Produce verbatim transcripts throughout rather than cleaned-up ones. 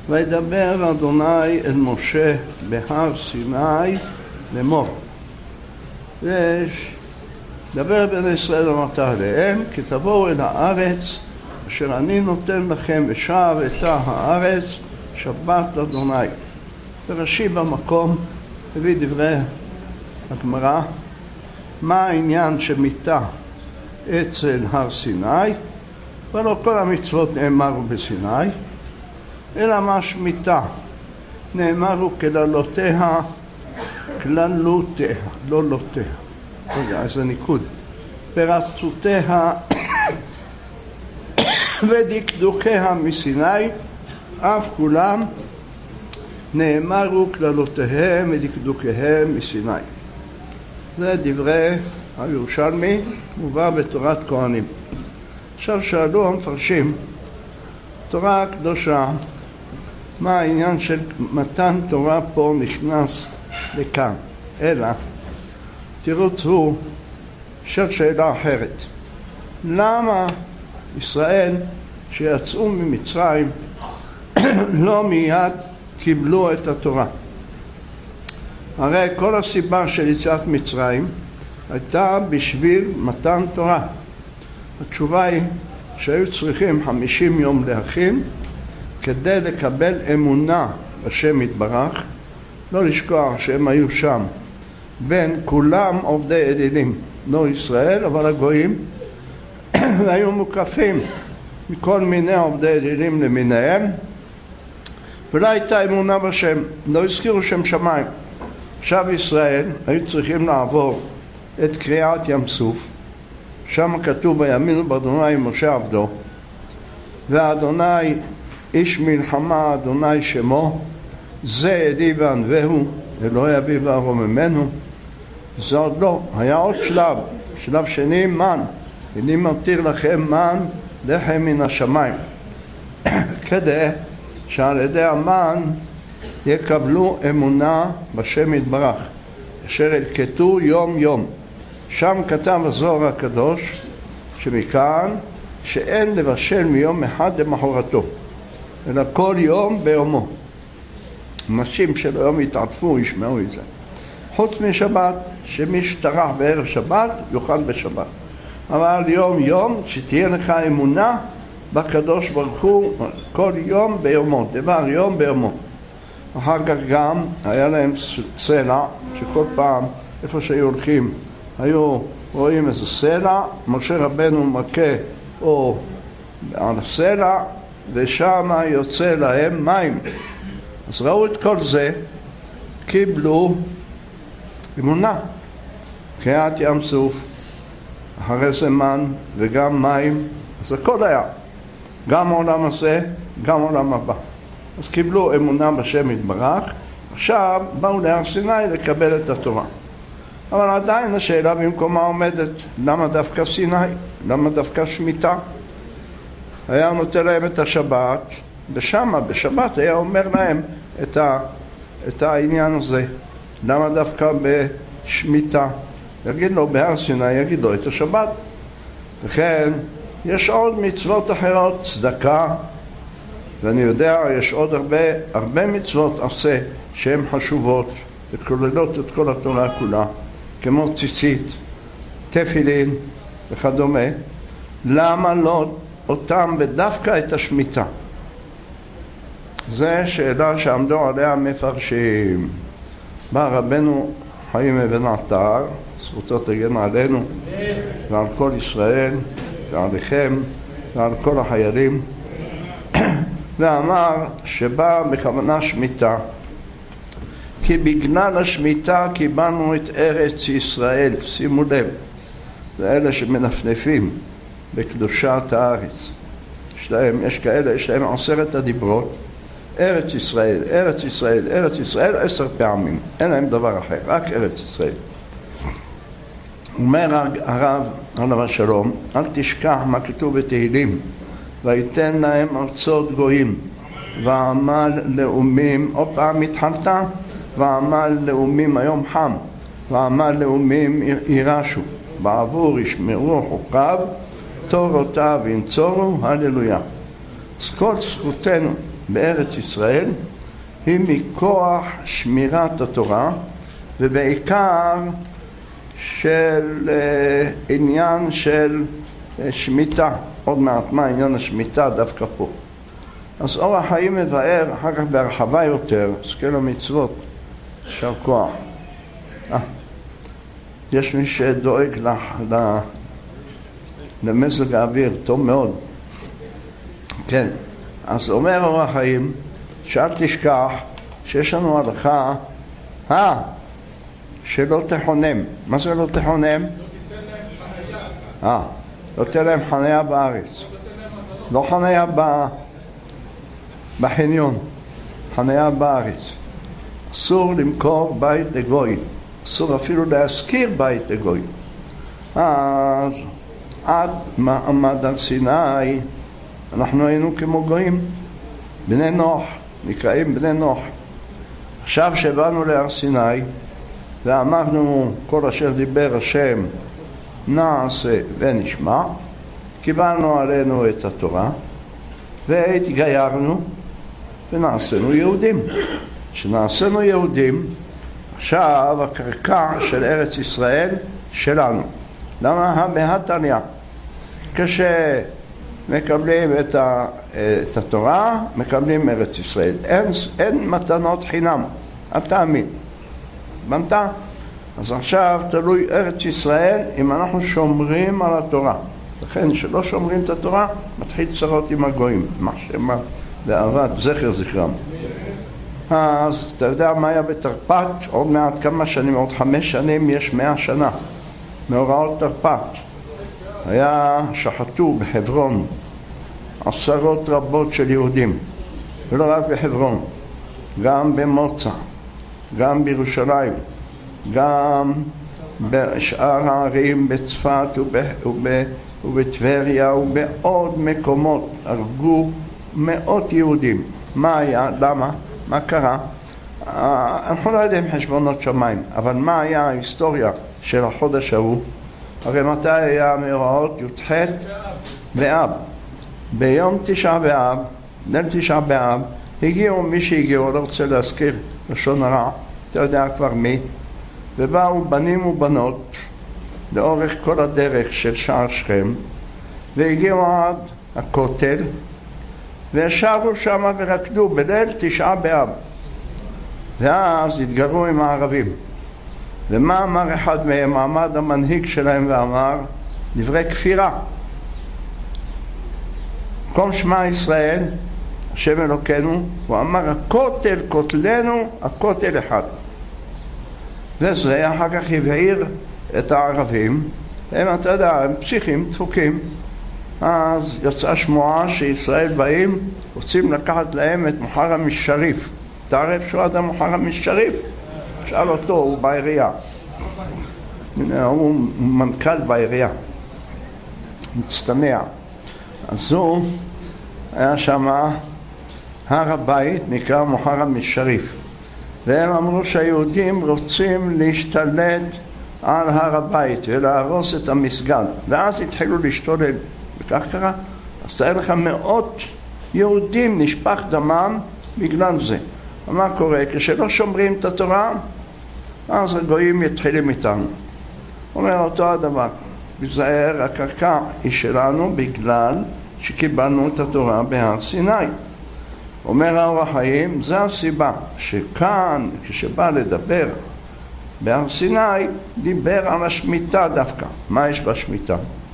וידבר אדוני אל משה בהר סיני לאמור. ויש דבר בני ישראל אמרת עליהם, כי תבואו אל הארץ אשר אני נותן לכם ושער את הארץ שבת אדוני. ורש"י במקום הביא דברי הגמרא, מה העניין שמיתה אצל הר סיני, ולא כל המצוות נאמרו בסיני, אלא מה שמיתה נאמרו כללותיה, כללותיה, לא לותיה, רגע, איזה ניקוד, פרצותיה ודקדוקיה מסיני, אף כולם נאמרו כללותיהם ודקדוקיהם מסיני. זה דברי הירושלמי, מובא בתורת כהנים. עכשיו שאלו המפרשים, תורה הקדושה, מה העניין של מתן תורה פה נכנס לכאן? אלא, תירוץ הוא של שאלה אחרת. למה ישראל שיצאו ממצרים לא מיד קיבלו את התורה? הרי כל הסיבה של יציאת מצרים הייתה בשביל מתן תורה. התשובה היא שהיו צריכים חמישים יום להכין כדי לקבל אמונה בשם יתברך. לא לשכוח שהם היו שם בין כולם עובדי אלילים, לא ישראל אבל הגויים, והיו מוקפים מכל מיני עובדי אלילים למיניהם, ולא הייתה אמונה בשם, לא הזכירו שם שמיים. עכשיו ישראל היו צריכים לעבור את קריעת ים סוף, שם כתוב בימינו באדוני משה עבדו, ואדוני איש מלחמה אדוני שמו, זה אלי וענווהו, אלוהי אבי וארוממנו. זה עוד לא, היה עוד שלב, שלב שני מן, אני מתיר לכם מן לחם מן השמיים, כדי שעל ידי המן יקבלו אמונה בשם יתברך, אשר ילקטו יום יום. שם כתב הזוהר הקדוש שמכאן שאין לבשל מיום אחד למחרתו, אלא כל יום ביומו. אנשים של היום יתעטפו, ישמעו את זה. חוץ משבת, שמי שטרח בערב שבת יאכל בשבת. אבל יום יום שתהיה לך אמונה בקדוש ברוך הוא כל יום ביומו, דבר יום ביומו. אחר כך גם היה להם סלע, שכל פעם איפה שהיו הולכים היו רואים איזה סלע, משה רבנו מכה או על הסלע ושם יוצא להם מים. אז ראו את כל זה, קיבלו אמונה, קריעת ים סוף, אחרי זה מן וגם מים, אז הכל היה, גם העולם הזה, גם העולם הבא. אז קיבלו אמונה בשם יתברך, עכשיו באו להר סיני לקבל את התורה. אבל עדיין השאלה במקומה עומדת, למה דווקא סיני? למה דווקא שמיטה? היה נותן להם את השבת, ושמה בשבת היה אומר להם את, ה, את העניין הזה. למה דווקא בשמיטה? יגיד לו בהר סיני, יגיד לו את השבת. וכן, יש עוד מצוות אחרות, צדקה, ואני יודע, יש עוד הרבה, הרבה מצוות עשה שהן חשובות, וכוללות את כל התורה כולה, כמו ציצית, תפילין וכדומה. למה לא אותם בדווקא את השמיטה? זה שאלה שעמדו עליה מפרשים. בא רבנו חיים אבן עטר, זכותו תגן עלינו ועל כל ישראל ועליכם ועל כל החיילים, ואמר שבא בכוונה שמיטה, כי בגלל השמיטה קיבלנו את ארץ ישראל. שימו לב, זה אלה שמנפנפים בקדושת הארץ. יש להם, יש כאלה, יש להם עשרת הדיברות, ארץ ישראל, ארץ ישראל, ארץ ישראל, עשר פעמים. אין להם דבר אחר, רק ארץ ישראל. אומר הרב עליו השלום, אל תשכח מה כתוב בתהילים, ויתן להם ארצות גויים, ועמל לאומים, עוד פעם התחלת, ועמל לאומים, היום חם, ועמל לאומים ירשו, בעבור ישמרו חוקיו, תורותיו ינצורו, הללויה. אז כל זכותנו בארץ ישראל היא מכוח שמירת התורה, ובעיקר של uh, עניין של uh, שמיטה. עוד מעט מה עניין השמיטה דווקא פה. אז אור החיים מבאר אחר כך בהרחבה יותר, סקל המצוות, שר כוח. אה, יש מי שדואג לך, למזג האוויר, טוב מאוד. כן, אז אומר אור החיים, שאל תשכח שיש לנו הלכה, אה, שלא תחונם. מה זה לא תחונם? אה, לא תתן להם חניה בארץ. לא חניה ב... בחניון, חניה בארץ. אסור למכור בית לגוי, אסור אפילו להזכיר בית לגוי. אז עד מעמד הר סיני אנחנו היינו כמו גויים, בני נוח, נקראים בני נוח. עכשיו שבאנו להר סיני ואמרנו כל אשר דיבר השם נעשה ונשמע, קיבלנו עלינו את התורה והתגיירנו ונעשינו יהודים. כשנעשינו יהודים, עכשיו הקרקע של ארץ ישראל שלנו. למה? בהתניא. כשמקבלים את, ה, את התורה, מקבלים ארץ ישראל. אין, אין מתנות חינם, אל תאמין. בנתה? אז עכשיו תלוי ארץ ישראל אם אנחנו שומרים על התורה. לכן שלא שומרים את התורה, מתחיל צרות עם הגויים. מה שמה לאהבת זכר זכרם. אז אתה יודע מה היה בתרפ"ט? עוד מעט כמה שנים, עוד חמש שנים, יש מאה שנה מאורעות תרפ"ט. היה שחטו בחברון עשרות רבות של יהודים, ולא רק בחברון, גם במוצא, גם בירושלים, גם בשאר הערים, בצפת ובטבריה ובעוד מקומות. הרגו מאות יהודים. מה היה? למה? מה קרה? אנחנו לא יודעים חשבונות שמיים, אבל מה היה ההיסטוריה של החודש ההוא? הרי מתי היה מאורעות י"ח באב? ביום תשעה באב, ליל תשעה באב, הגיעו מי שהגיעו, לא רוצה להזכיר לשון הרע, אתה יודע כבר מי, ובאו בנים ובנות לאורך כל הדרך של שער שכם, והגיעו עד הכותל, וישבו שם ורקדו בליל תשעה באב. ואז התגרו עם הערבים. ומה אמר אחד מהם? עמד המנהיג שלהם ואמר דברי כפירה. קום שמע ישראל, השם אלוקינו, הוא אמר הכותל כותלנו, הכותל אחד. וזה אחר כך הבהיר את הערבים, הם, אתה יודע, הם פסיכים, דפוקים. אז יצאה שמועה שישראל באים, רוצים לקחת להם את מוחרם א-שריף. תערף שהוא אדם מוחרם א-שריף? שאל אותו, הוא בעירייה. הנה, הוא מנכ"ל בעירייה. מצטנע. אז הוא היה שם, הר הבית נקרא מוחרם א-שריף. והם אמרו שהיהודים רוצים להשתלט על הר הבית ולהרוס את המסגד. ואז התחילו להשתולל. וכך קרה. אז תאר לך מאות יהודים נשפך דמם בגלל זה. מה קורה? כשלא שומרים את התורה, אז הגויים יתחילים איתנו. אומר אותו הדבר, בזהר הקרקע היא שלנו בגלל שקיבלנו את התורה בהר סיני. אומר האור החיים, זה הסיבה שכאן כשבא לדבר בהר סיני, דיבר על השמיטה דווקא. מה יש בשמיטה?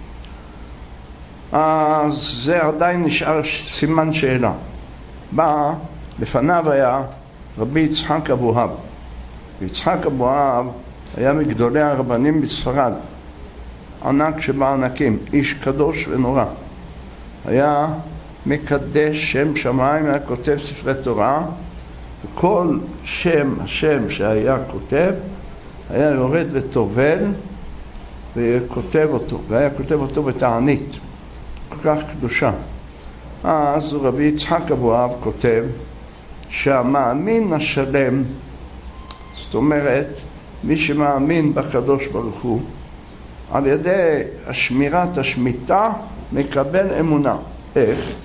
אז זה עדיין נשאר סימן שאלה. בא, לפניו היה רבי יצחק אבוהב. ויצחק אבוהב היה מגדולי הרבנים בספרד, ענק שבענקים, איש קדוש ונורא. היה מקדש שם שמיים, היה כותב ספרי תורה, וכל שם השם שהיה כותב היה יורד וטובל וכותב אותו, והיה כותב אותו בתענית כל כך קדושה. אז רבי יצחק אבוהב כותב שהמאמין השלם, זאת אומרת מי שמאמין בקדוש ברוך הוא, על ידי השמירת השמיטה מקבל אמונה. איך?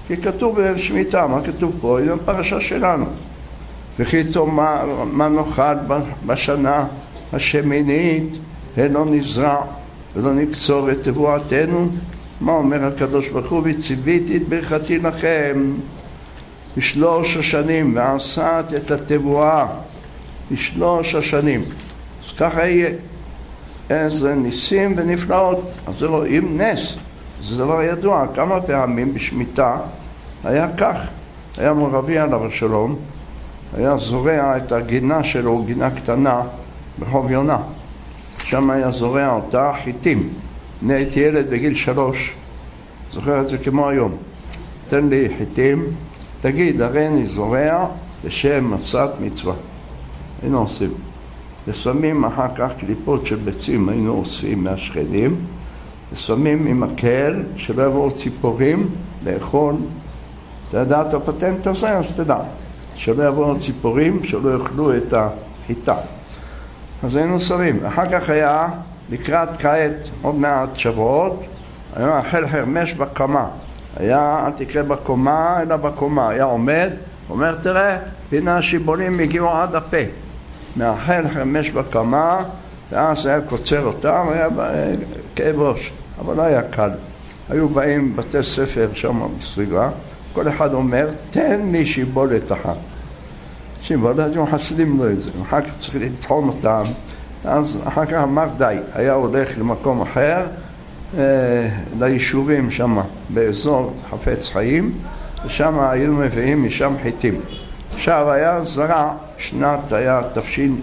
כי כתוב בשמיטה, מה כתוב פה? זה פרשה שלנו. וכי תאמר מה נאכל בשנה השמינית, אינו נזרע ולא נקצור את תבואתנו. מה אומר הקדוש ברוך הוא? וציוויתי את ברכתי לכם בשלוש השנים ועשת את התבואה בשלוש השנים. אז ככה יהיה. איזה ניסים ונפלאות. אז זה לא אם נס, זה דבר ידוע. כמה פעמים בשמיטה היה כך. היה מורבי עליו השלום, היה זורע את הגינה שלו, גינה קטנה ברחוב יונה. שם היה זורע אותה חיטים. אני הייתי ילד בגיל שלוש, זוכר את זה כמו היום. תן לי חיטים, תגיד, הרי אני זורע בשם מצת מצווה. היינו עושים. ושמים אחר כך קליפות של ביצים, היינו עושים מהשכנים, ושמים עם מקל שלא יבואו ציפורים לאכול. אתה יודע את הפטנט הזה? אז תדע. שלא יבואו ציפורים, שלא יאכלו את החיטה. אז היינו שמים. אחר כך היה לקראת כעת עוד מעט שבועות, היה החל חרמש בקמה. היה, אל תקרא בקומה, אלא בקומה. היה עומד, אומר, תראה, הנה השיבולים הגיעו עד הפה. מאחל חרמש בקמה, ואז היה קוצר אותם, היה כאב ראש. אבל לא היה קל. היו באים בתי ספר שם בסביבה, כל אחד אומר, תן לי שיבולת אחת. שיבולת, הם חסדים לו את זה. אחר כך צריך לטחון אותם. אז אחר כך אמר די, היה הולך למקום אחר, אה, ליישובים שם, באזור חפץ חיים, ושם היינו מביאים משם חיטים. עכשיו היה זרע, שנת היה תפשין,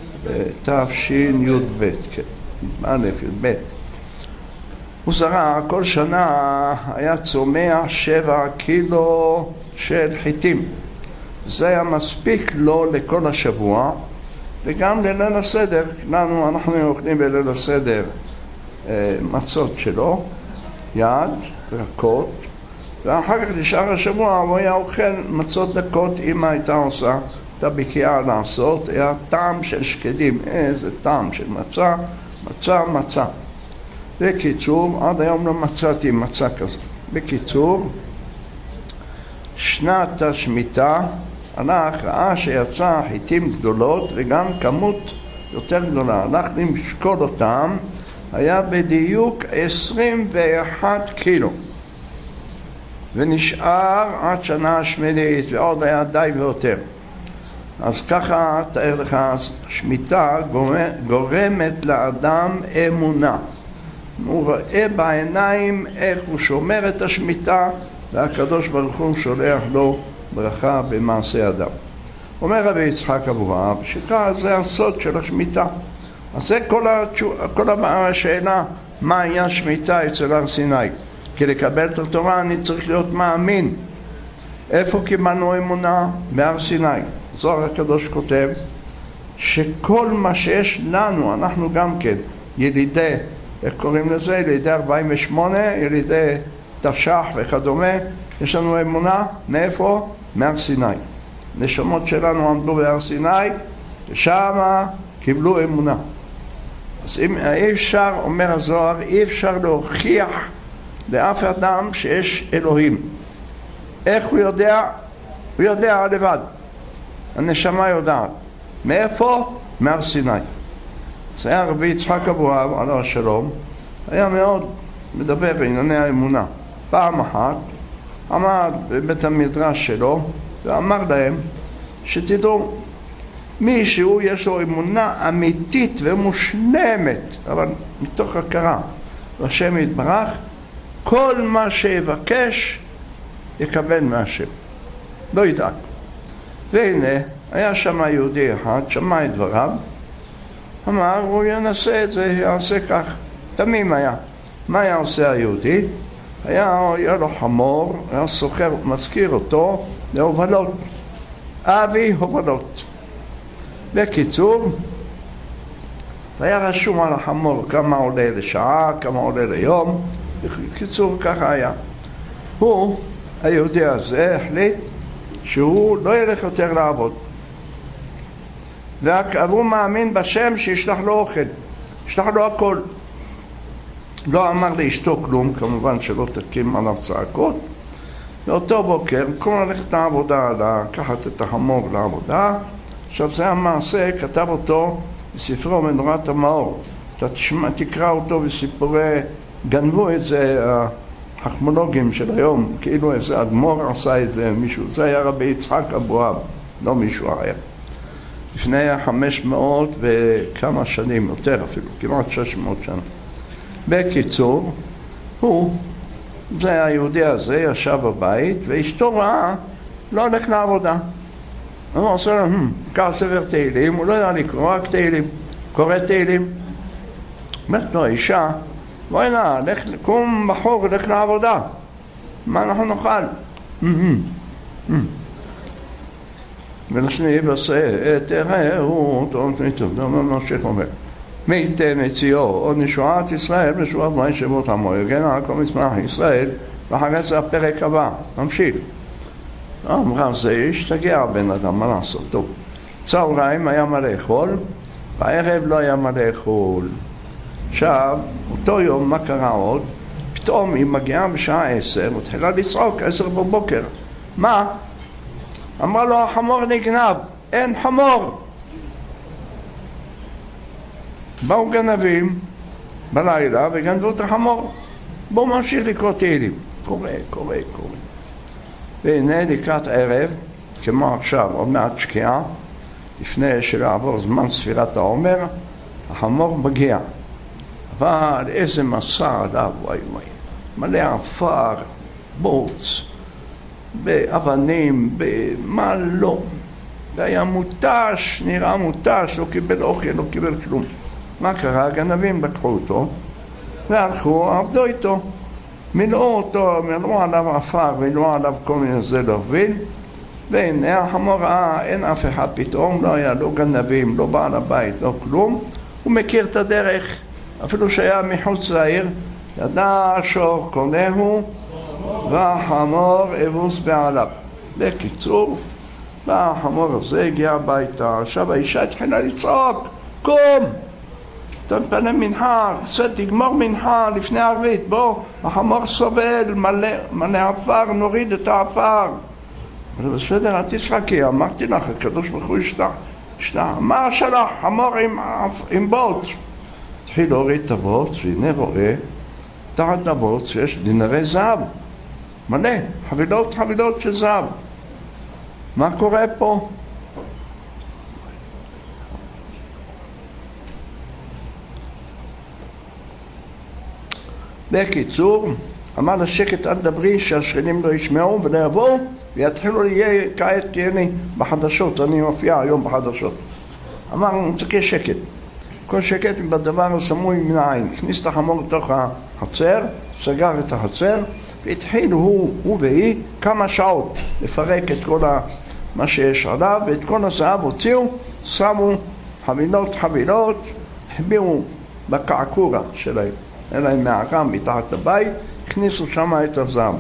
תפשין י' ב', כן, א' י' ב'. הוא זרע, כל שנה היה צומח שבע קילו של חיטים. זה היה מספיק לו לכל השבוע, וגם לליל הסדר, לנו, אנחנו אוכלים בליל הסדר אה, מצות שלו, יד, רכות, ואחר כך לשאר השבוע הוא היה אוכל מצות דקות. אמא הייתה עושה, הייתה בקיאה לעשות, היה טעם של שקדים, איזה טעם של מצה, מצה, מצה. בקיצור, עד היום לא מצאתי מצה כזאת. בקיצור, שנת השמיטה, הלך, ראה שיצא חיטים גדולות וגם כמות יותר גדולה. הלך למשקול אותם, היה בדיוק עשרים ואחד קילו. ונשאר עד שנה השמינית, ועוד היה די ויותר. אז ככה, תאר לך, שמיטה גורמת לאדם אמונה. הוא רואה בעיניים איך הוא שומר את השמיטה, והקדוש ברוך הוא שולח לו ברכה במעשה אדם. אומר רבי יצחק אבוהב, שכך זה הסוד של השמיטה. אז זה כל, התשו... כל השאלה, מה היה שמיטה אצל הר סיני. כי לקבל את התורה אני צריך להיות מאמין. איפה קיבלנו אמונה? בהר סיני. זוהר הקדוש כותב שכל מה שיש לנו, אנחנו גם כן, ילידי, איך קוראים לזה? ילידי ארבעים ושמונה, ילידי תש"ח וכדומה, יש לנו אמונה, מאיפה? מהר סיני. נשמות שלנו עמדו בהר סיני, ושם קיבלו אמונה. אז אם אי אפשר, אומר הזוהר, אי אפשר להוכיח לאף אדם שיש אלוהים. איך הוא יודע? הוא יודע לבד. הנשמה יודעת. מאיפה? מהר סיני. זה היה רבי יצחק אבוהב, עליו השלום, היה מאוד מדבר בענייני האמונה. פעם אחת עמד בבית המדרש שלו ואמר להם שתדעו, מישהו יש לו אמונה אמיתית ומושלמת, אבל מתוך הכרה והשם יתברך, כל מה שיבקש יקבל מהשם, לא ידאג. והנה היה שם יהודי אחד, שמע את דבריו, אמר הוא ינסה את זה, יעשה כך. תמים היה. מה היה עושה היהודי? היה, היה לו חמור, היה סוחר, מזכיר אותו להובלות, אבי הובלות. בקיצור, היה רשום על החמור כמה עולה לשעה, כמה עולה ליום. בקיצור, ככה היה. הוא, היהודי הזה, החליט שהוא לא ילך יותר לעבוד. והוא מאמין בשם שישלח לו אוכל, ישלח לו הכל. לא אמר לאשתו כלום, כמובן שלא תקים עליו צעקות, באותו בוקר, במקום ללכת לעבודה, לקחת את החמור לעבודה, עכשיו זה המעשה, כתב אותו בספרו מנורת המאור. אתה תשמע, תקרא אותו בסיפורי, גנבו את זה החכמולוגים של היום, כאילו איזה אדמו"ר עשה את זה, מישהו, זה היה רבי יצחק אבוהב, לא מישהו אחר. לפני חמש מאות וכמה שנים, יותר אפילו, כמעט שש מאות שנה. בקיצור, הוא, זה היהודי הזה, ישב בבית, ואשתו ראה, לא הולך לעבודה. הוא עושה לו, קרא ספר תהילים, הוא לא יודע לקרוא, רק תהילים, קורא תהילים. אומרת לו, האישה, בואי נע, קום בחור, הולך לעבודה. מה אנחנו נאכל? ולשני בסה, תראה, הוא, טוב, טוב, טוב, ממשיך אומר. מי ייתן את ציור, או נשועת ישראל, נשועת בני שבות עמו, יגן על כל מצמח ישראל, ואחרי זה הפרק הבא, נמשיך. אמרה, זה השתגע בן אדם, מה לעשות? טוב, צהריים היה מה לאכול, בערב לא היה מה לאכול. עכשיו, אותו יום, מה קרה עוד? פתאום היא מגיעה בשעה עשר, מתחילה לצעוק, עשר בבוקר. מה? אמרה לו, החמור נגנב, אין חמור. באו גנבים בלילה וגנבו את החמור. בואו ממשיך לקרוא תהילים. קורא, קורא, קורא. והנה לקראת ערב, כמו עכשיו, עוד מעט שקיעה, לפני שלעבור זמן ספירת העומר, החמור מגיע. אבל איזה מסע עליו, וואי וואי. מלא עפר, בוץ, באבנים, במה לא. והיה מוטש, נראה מוטש, לא קיבל אוכל, לא קיבל כלום. מה קרה? הגנבים לקחו אותו והלכו, עבדו איתו, מילאו אותו, מילאו עליו עפר ומילאו עליו כל מיני זה להוביל. והנה החמור ראה, אין אף אחד פתאום, לא היה לא גנבים, לא בעל הבית, לא כלום. הוא מכיר את הדרך, אפילו שהיה מחוץ לעיר, ידע שור קונהו והחמור אבוס בעליו. בקיצור, והחמור הזה הגיע הביתה. עכשיו האישה התחילה לצעוק, קום! תתפנה מנחה, תגמור מנחה לפני ערבית, בוא, החמור סובל, מלא, מלא עפר, נוריד את העפר. אבל בסדר, את תשחקי, אמרתי לך, הקדוש ברוך הוא ישלח, ישלח, מה שלח? חמור עם, עם בוץ. התחיל להוריד את הבוץ, והנה רואה, תחת הבוץ יש דינרי זהב, מלא, חבילות חבילות של זהב. מה קורה פה? בקיצור, אמר לשקט אל דברי שהשכנים לא ישמעו ולא יבואו ויתחילו יהיה כעת תהייני בחדשות, אני מופיע היום בחדשות. אמר, מצקה שקט. כל שקט בדבר הסמוי מן העין. הכניס את החמור לתוך החצר, סגר את החצר והתחילו הוא, הוא והיא כמה שעות לפרק את כל מה שיש עליו ואת כל הזהב הוציאו, שמו חבילות חבילות, החביאו בקעקורה שלהם. אלא עם מערה מתחת לבית, הכניסו שם את הזהב.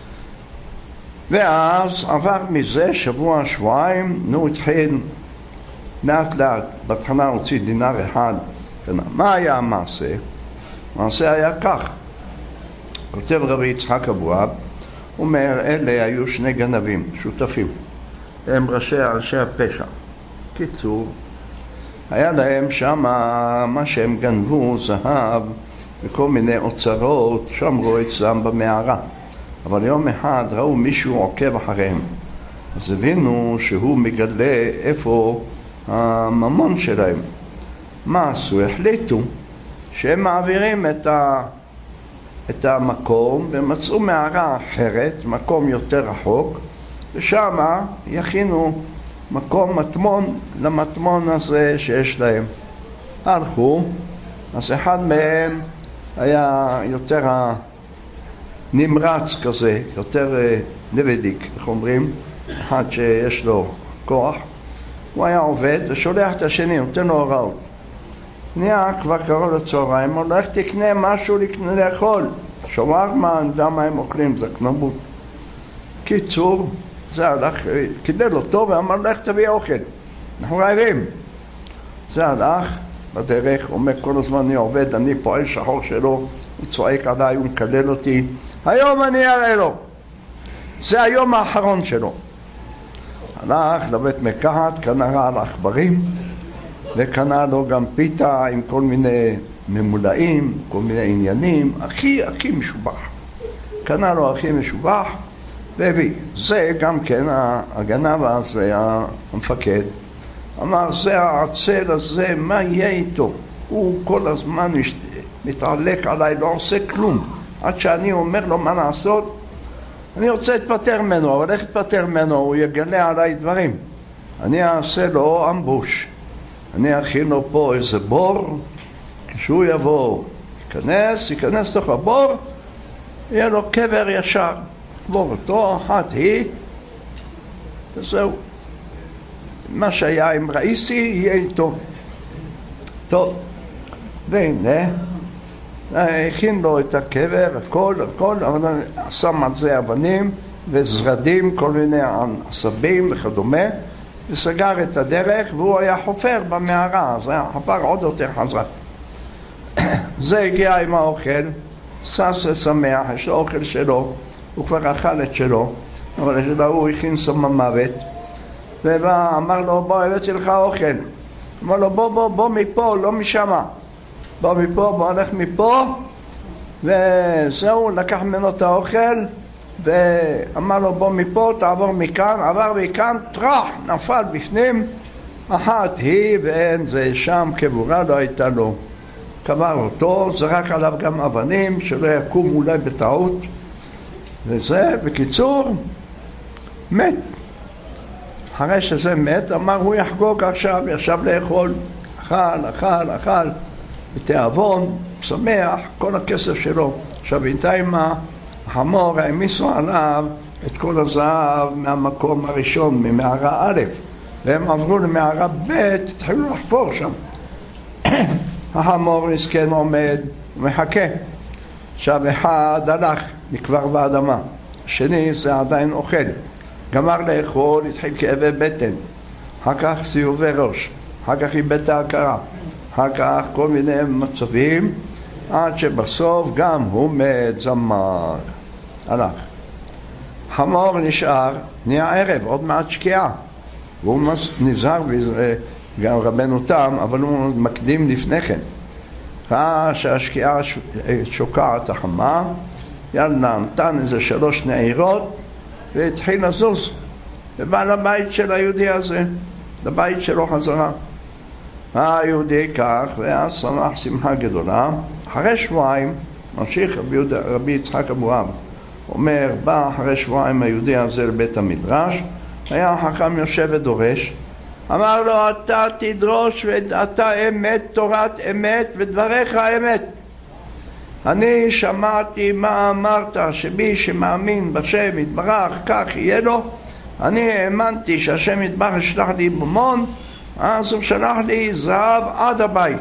ואז עבר מזה שבוע, שבועיים, נו התחיל לאט לאט, בהתחלה הוציא דינר אחד. מה היה המעשה? המעשה היה כך. כותב רבי יצחק אבוהב, הוא אומר, אלה היו שני גנבים, שותפים. הם ראשי, ראשי הפשע. קיצור, היה להם שם מה שהם גנבו, זהב, וכל מיני אוצרות, שמרו אצלם במערה. אבל יום אחד ראו מישהו עוקב אחריהם. אז הבינו שהוא מגלה איפה הממון שלהם. מה עשו? החליטו שהם מעבירים את, ה... את המקום ומצאו מערה אחרת, מקום יותר רחוק, ושם יכינו מקום מטמון למטמון הזה שיש להם. הלכו, אז אחד מהם היה יותר נמרץ כזה, יותר נבדיק, איך אומרים, אחד שיש לו כוח. הוא היה עובד ושולח את השני, נותן לו הוראות. נהיה כבר קרוב לצהריים, הוא הולך תקנה משהו לאכול. שומר מה, נדע מה הם אוכלים, זה קנבות. קיצור, זה הלך, קידל אותו ואמר, לך תביא אוכל, אנחנו רעבים. זה הלך בדרך, אומר כל הזמן אני עובד, אני פועל שחור שלו, הוא צועק עליי, הוא מקלל אותי, היום אני אראה לו. זה היום האחרון שלו. הלך לבית מקחת, קנה רעל עכברים, וקנה לו גם פיתה עם כל מיני ממולאים, כל מיני עניינים, הכי הכי משובח. קנה לו הכי משובח, והביא. זה גם כן הגנב הזה, המפקד, אמר, זה העצל הזה, מה יהיה איתו? הוא כל הזמן מתעלק עליי, לא עושה כלום. עד שאני אומר לו מה לעשות, אני רוצה להתפטר ממנו, אבל איך להתפטר ממנו? הוא יגלה עליי דברים. אני אעשה לו אמבוש. אני אכין לו פה איזה בור, כשהוא יבוא, ייכנס, ייכנס תוך הבור, יהיה לו קבר ישר. בור אותו, אחת היא, וזהו. מה שהיה עם ראיסי יהיה איתו. טוב, והנה, הכין לו את הקבר, הכל, הכל, אבל שם על זה אבנים וזרדים, כל מיני עשבים וכדומה, וסגר את הדרך, והוא היה חופר במערה, אז היה חפר עוד יותר חזק. זה הגיע עם האוכל, סס ושמח, יש לו אוכל שלו, הוא כבר אכל את שלו, אבל שלו הוא הכין סם מוות, ואמר לו, בוא, הבאתי לך אוכל. אמר לו, בוא, בוא, בוא מפה, לא משמה. בוא מפה, בוא הולך מפה, וזהו, לקח ממנו את האוכל, ואמר לו, בוא מפה, תעבור מכאן, עבר מכאן, טרח, נפל בפנים, אחת היא, ואין זה שם, קבורה לא הייתה לו. קבר אותו, זרק עליו גם אבנים, שלא יקום אולי בטעות, וזה, בקיצור, מת. אחרי שזה מת, אמר, הוא יחגוג עכשיו, ישב לאכול, אכל, אכל, אכל, בתיאבון, שמח, כל הכסף שלו. עכשיו, בינתיים החמור, העמיסו עליו את כל הזהב מהמקום הראשון, ממערה א', והם עברו למערה ב', התחילו לחפור שם. החמור מסכן עומד ומחכה. עכשיו, אחד הלך, נקבר באדמה. השני זה עדיין אוכל. גמר לאכול, התחיל כאבי בטן, אחר כך סיובי ראש, אחר כך איבד את ההכרה, אחר כך כל מיני מצבים, עד שבסוף גם הוא מת, זמר, הלך. חמור נשאר, נהיה ערב, עוד מעט שקיעה, והוא נזהר בזה, גם רבנו תם, אבל הוא מקדים לפני כן. ראה שהשקיעה שוקעת החמה, יאללה, נתן איזה שלוש נעירות, והתחיל לזוז, ובא לבית של היהודי הזה, לבית שלו חזרה. היהודי כך, ואז שמח שמחה גדולה. אחרי שבועיים, ממשיך רבי, רבי יצחק אבוהב, אומר, בא אחרי שבועיים היהודי הזה לבית המדרש, היה החכם יושב ודורש, אמר לו, אתה תדרוש ואתה אמת, תורת אמת ודבריך אמת. אני שמעתי מה אמרת, שמי שמאמין בשם יתברך כך יהיה לו. אני האמנתי שהשם יתברך ישלח לי ממון, אז הוא שלח לי זהב עד הבית.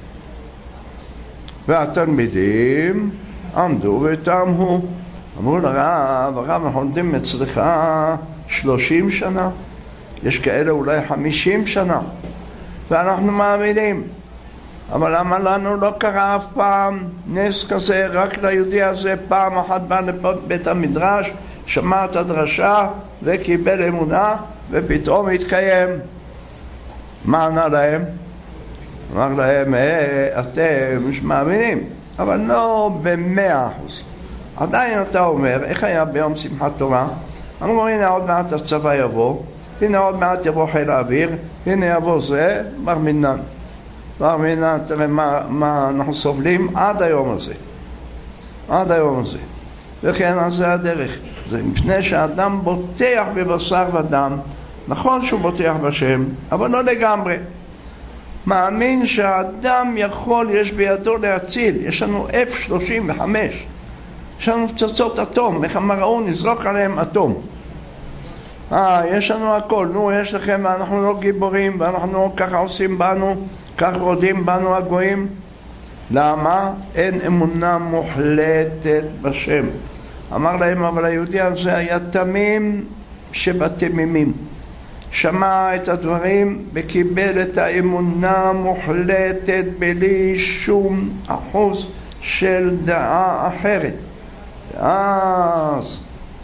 והתלמידים עמדו ותאמרו, אמרו לרב, הרב, אנחנו עומדים אצלך שלושים שנה, יש כאלה אולי חמישים שנה, ואנחנו מאמינים. אבל למה לנו לא קרה אף פעם נס כזה? רק ליהודי הזה פעם אחת בא לבית המדרש, שמע את הדרשה וקיבל אמונה, ופתאום התקיים. מה ענה להם? אמר להם, אה, אתם מאמינים, אבל לא במאה אחוז. עדיין אתה אומר, איך היה ביום שמחת תורה? אמרו, הנה עוד מעט הצבא יבוא, הנה עוד מעט יבוא חיל האוויר, הנה יבוא זה, בר מינן. בר מינן, תראה מה, מה אנחנו סובלים עד היום הזה. עד היום הזה. וכן, אז זה הדרך. זה מפני שהאדם בוטח בבשר ודם, נכון שהוא בוטח בשם, אבל לא לגמרי. מאמין שהאדם יכול, יש בידו להציל. יש לנו אף שלושים וחמש. יש לנו פצצות אטום, איך אמר ראו, נזרוק עליהם אטום. אה, יש לנו הכל, נו, יש לכם, ואנחנו לא גיבורים, ואנחנו ככה עושים בנו, כך רודים בנו הגויים. למה? אין אמונה מוחלטת בשם. אמר להם, אבל היהודי הזה היה תמים שבתמימים. שמע את הדברים וקיבל את האמונה המוחלטת בלי שום אחוז של דעה אחרת. אז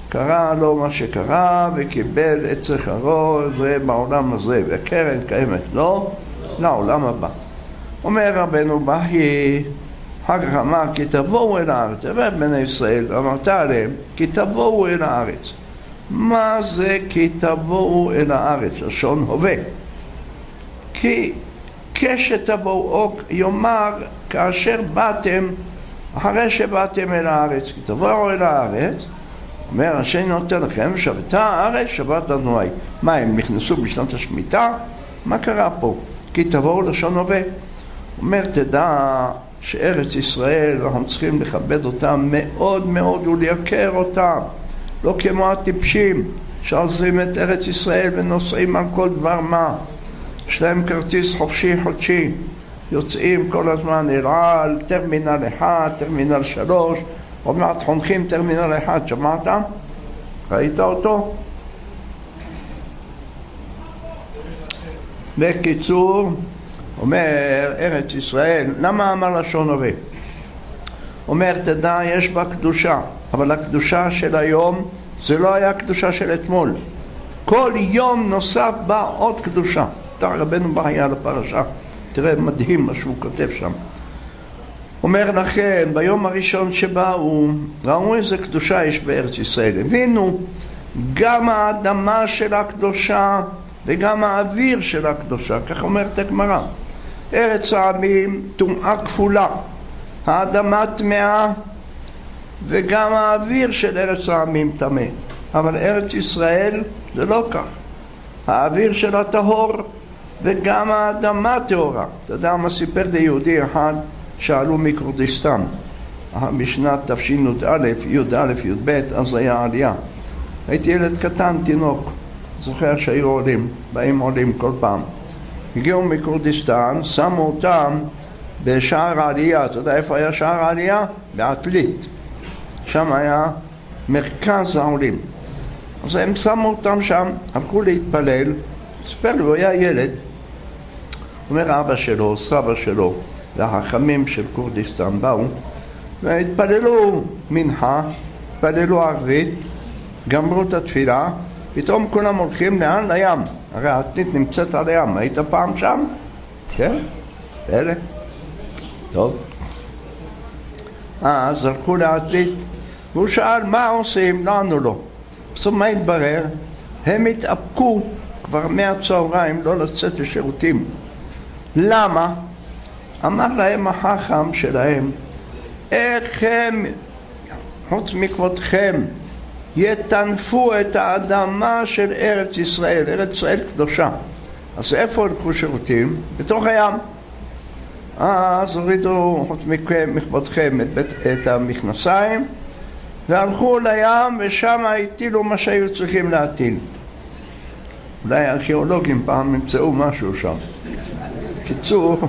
קרה לו מה שקרה וקיבל את שכרו, זה בעולם הזה, והקרן קיימת לו לעולם הבא. אומר רבנו בהי, אחר כך אמר כי תבואו אל הארץ, דבר בני ישראל, אמרת עליהם כי תבואו אל הארץ. מה זה כי תבואו אל הארץ? לשון הווה. כי כשתבואו, או יאמר כאשר באתם, אחרי שבאתם אל הארץ, כי תבואו אל הארץ, אומר השני נותן לכם, שבתה הארץ שבת אדוני. מה, הם נכנסו בשנת השמיטה? מה קרה פה? כי תבואו לשון הווה. אומר תדע שארץ ישראל אנחנו צריכים לכבד אותם מאוד מאוד ולייקר אותם, לא כמו הטיפשים שעוזבים את ארץ ישראל ונוסעים על כל דבר מה. יש להם כרטיס חופשי חודשי, יוצאים כל הזמן אל על, טרמינל אחד, טרמינל שלוש, עוד מעט חונכים טרמינל אחד, שמעת? ראית אותו? בקיצור, אומר ארץ ישראל, למה אמר לשון הווה? אומר תדע יש בה קדושה, אבל הקדושה של היום זה לא היה קדושה של אתמול. כל יום נוסף בה עוד קדושה. תראה רבנו בהי על הפרשה, תראה מדהים מה שהוא כותב שם. אומר לכן ביום הראשון שבאו ראו איזה קדושה יש בארץ ישראל, הבינו גם האדמה של הקדושה וגם האוויר של הקדושה, כך אומרת הגמרא. ארץ העמים טומאה כפולה, האדמה טמאה וגם האוויר של ארץ העמים טמא. אבל ארץ ישראל זה לא כך, האוויר שלה טהור וגם האדמה טהורה. אתה יודע מה סיפר ליהודי אחד שעלו מכורדיסטן בשנת תשנ"א, י"א, י"ב, אז היה עלייה. הייתי ילד קטן, תינוק, זוכר שהיו עולים, באים עולים כל פעם. הגיעו מכורדיסטן, שמו אותם בשער העלייה. אתה יודע איפה היה שער העלייה? בעתלית. שם היה מרכז העולים. אז הם שמו אותם שם, הלכו להתפלל. ספר לי, הוא היה ילד. אומר אבא שלו, סבא שלו, והחכמים של כורדיסטן באו והתפללו מנחה, התפללו ערבית, גמרו את התפילה, פתאום כולם הולכים לאן? לים. הרי העתלית נמצאת על הים. היית פעם שם? כן? אלה? טוב. אז הלכו לעתלית והוא שאל מה עושים? לא ענו לו. בסוף מה התברר? הם התאפקו כבר מהצהריים לא לצאת לשירותים. למה? אמר להם החכם שלהם, איך הם, חוץ מכבודכם, יטנפו את האדמה של ארץ ישראל, ארץ ישראל קדושה. אז איפה הלכו שירותים? בתוך הים. אז הורידו חוץ מכבודכם את, את המכנסיים, והלכו לים ושם הטילו מה שהיו צריכים להטיל. אולי הארכיאולוגים פעם נמצאו משהו שם. קיצור,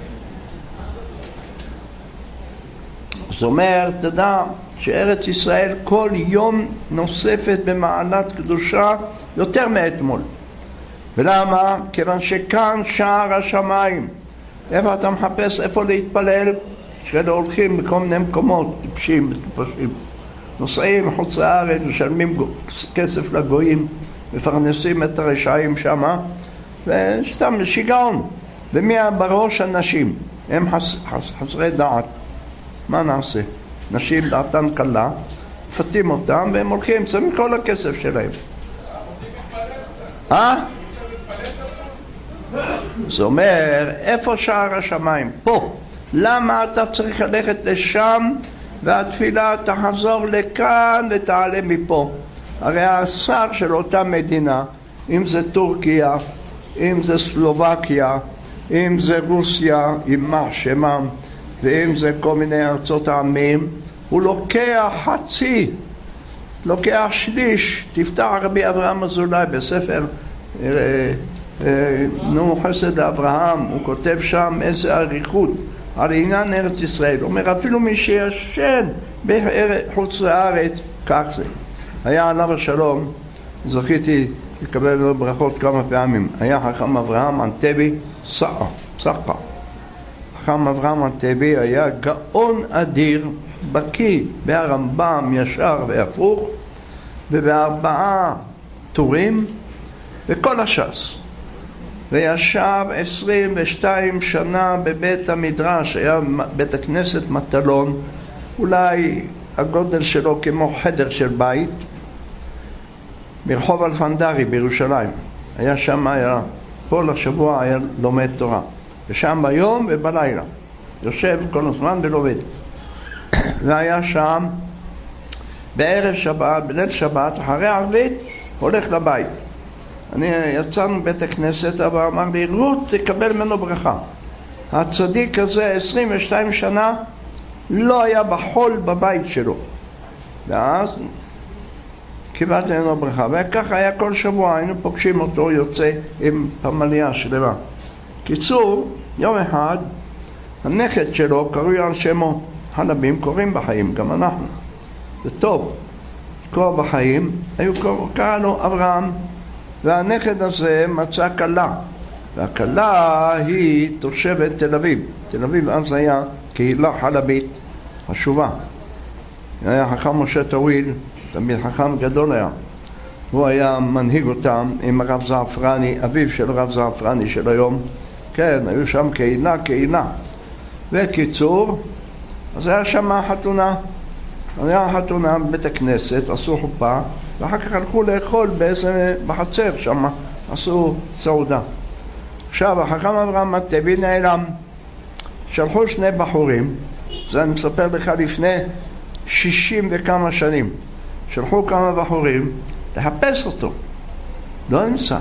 זאת אומרת, תדע שארץ ישראל כל יום נוספת במעלת קדושה יותר מאתמול. ולמה? כיוון שכאן שער השמיים. איפה אתה מחפש איפה להתפלל? שאלה הולכים בכל מיני מקומות, טיפשים, מטופשים. נוסעים חוץ לארץ, משלמים כסף לגויים, מפרנסים את הרשעים שמה, וסתם שיגעון. ומי בראש הנשים? הם חס, חס, חסרי דעת. מה נעשה? נשים דעתן קלה, פתים אותם והם הולכים, שמים כל הכסף שלהם. אה? זה אומר, איפה שער השמיים? פה. למה אתה צריך ללכת לשם והתפילה תחזור לכאן ותעלה מפה? הרי השר של אותה מדינה, אם זה טורקיה, אם זה סלובקיה, אם זה רוסיה, עם שמם, ואם זה כל מיני ארצות העמים, הוא לוקח חצי, לוקח שליש. תפתח רבי אברהם אזולאי בספר אה, אה, נו חסד אברהם, הוא כותב שם איזה אריכות על עניין ארץ ישראל. הוא אומר אפילו מי שישן בחוץ לארץ, כך זה. היה עליו השלום, זכיתי לקבל לו ברכות כמה פעמים, היה חכם אברהם אנטבי סעה, סחה. חכם אברהם אנטבי היה גאון אדיר, בקי בהרמב"ם ישר והפוך, ובארבעה טורים וכל הש"ס. וישב עשרים ושתיים שנה בבית המדרש, היה בית הכנסת מטלון, אולי הגודל שלו כמו חדר של בית, ברחוב אלפנדרי בירושלים. היה שם, היה כל השבוע היה לומד תורה, ושם ביום ובלילה יושב כל הזמן ולומד. והיה שם בערב שבת, בליל שבת, אחרי ערבית הולך לבית. אני יצאנו מבית הכנסת, אבל אמר לי, רות, תקבל ממנו ברכה. הצדיק הזה עשרים ושתיים שנה לא היה בחול בבית שלו, ואז קיבלתי ממנו ברכה. וככה היה כל שבוע, היינו פוגשים אותו יוצא עם פמליה שלמה. קיצור, יום אחד הנכד שלו קראו על שמו. חלבים קוראים בחיים, גם אנחנו, זה טוב קורא בחיים. היו קרא לו אברהם, והנכד הזה מצא קלה, והקלה היא תושבת תל אביב. תל אביב אז היה קהילה חלבית חשובה. היה חכם משה טוויל, תמיד חכם גדול היה, הוא היה מנהיג אותם עם הרב זעפרני, אביו של הרב זעפרני של היום. כן, היו שם קהילה, קהילה. וקיצור, אז היה שם חתונה. היה חתונה בבית הכנסת, עשו חופה, ואחר כך הלכו לאכול באיזה בחצר שם, עשו סעודה. עכשיו, החכם אברהם הטבי נעלם. שלחו שני בחורים, זה אני מספר לך לפני שישים וכמה שנים. שלחו כמה בחורים לחפש אותו. לא נמצא.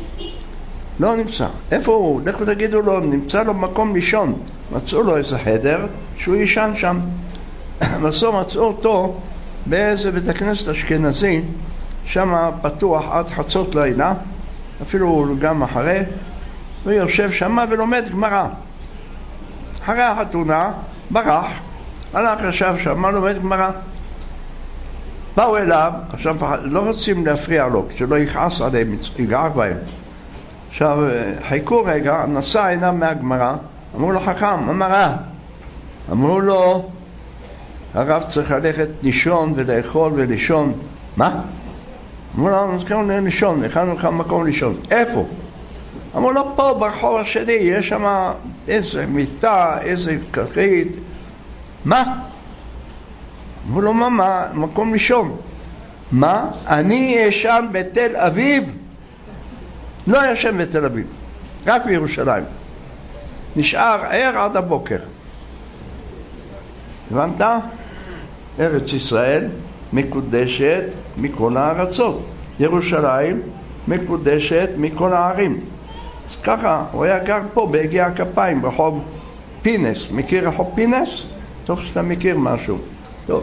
לא נמצא. איפה הוא? לכו תגידו לו, נמצא לו מקום לישון. מצאו לו איזה חדר שהוא ישן שם. בסוף מצאו אותו באיזה בית הכנסת אשכנזי, שם פתוח עד חצות לילה, אפילו גם אחרי, הוא יושב שם ולומד גמרא. אחרי החתונה ברח, הלך ישב שם, לומד גמרא. באו אליו, עכשיו לא רוצים להפריע לו, שלא יכעס עליהם, יגער בהם. עכשיו חיכו רגע, נסע עיניו מהגמרא, אמרו לו חכם, אמרה, אמרו לו, הרב צריך ללכת לישון ולאכול ולישון. מה? אמרו לו, נזכרנו לישון, הכנו לך מקום לישון. איפה? אמרו לו, פה ברחוב השני, יש שם איזה מיטה, איזה כרית. מה? אמרו לו, מה, מה? מקום לישון. מה? אני ישן בתל אביב? לא ישן בתל אביב, רק בירושלים. נשאר ער עד הבוקר. הבנת? ארץ ישראל מקודשת מכל הארצות. ירושלים מקודשת מכל הערים. אז ככה, הוא היה גר פה בהגיע הכפיים, ברחוב פינס. מכיר רחוב פינס? טוב שאתה מכיר משהו. טוב.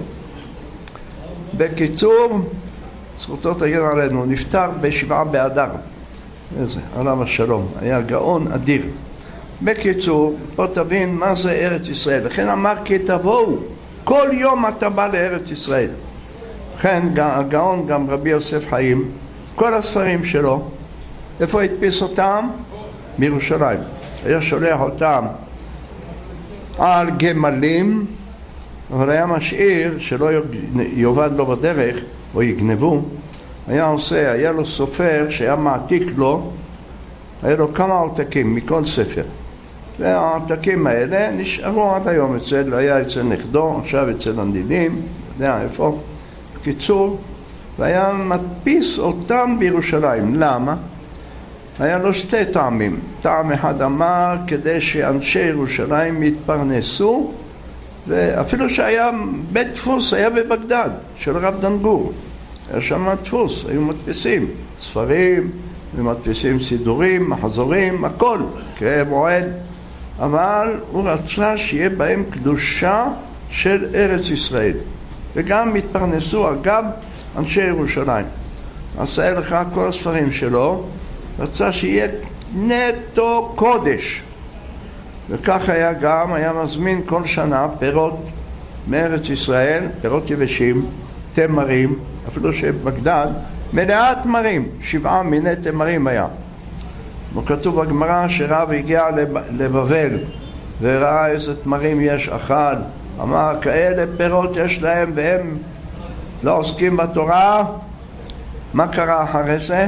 בקיצור, זכותו תגן עלינו, נפטר בשבעה באדר. איזה, עליו השלום. היה גאון אדיר. בקיצור, פה תבין מה זה ארץ ישראל. לכן אמר כי תבואו, כל יום אתה בא לארץ ישראל. לכן הגאון גם רבי יוסף חיים, כל הספרים שלו, איפה הדפיס אותם? בירושלים. היה שולח אותם על גמלים, אבל היה משאיר שלא יובד לו בדרך או יגנבו. היה עושה, היה לו סופר שהיה מעתיק לו, היה לו כמה עותקים מכל ספר. והעותקים האלה נשארו עד היום אצל, היה אצל נכדו, עכשיו אצל הנדידים, יודע איפה. בקיצור, והיה מדפיס אותם בירושלים. למה? היה לו שתי טעמים. טעם אחד אמר כדי שאנשי ירושלים יתפרנסו, ואפילו שהיה בית דפוס, היה בבגדד, של רב דנגור. היה שם דפוס, היו מדפיסים ספרים, ומדפיסים סידורים, מחזורים, הכל, קרא מועד. אבל הוא רצה שיהיה בהם קדושה של ארץ ישראל. וגם מתפרנסו, אגב, אנשי ירושלים. עשה לך כל הספרים שלו, רצה שיהיה נטו קודש. וכך היה גם, היה מזמין כל שנה פירות מארץ ישראל, פירות יבשים, תמרים, אפילו שבגדד, מלאה תמרים, שבעה מיני תמרים היה. וכתוב בגמרא שרב הגיע לבבל וראה איזה תמרים יש אכל, אמר כאלה פירות יש להם והם לא עוסקים בתורה, מה קרה אחרי זה?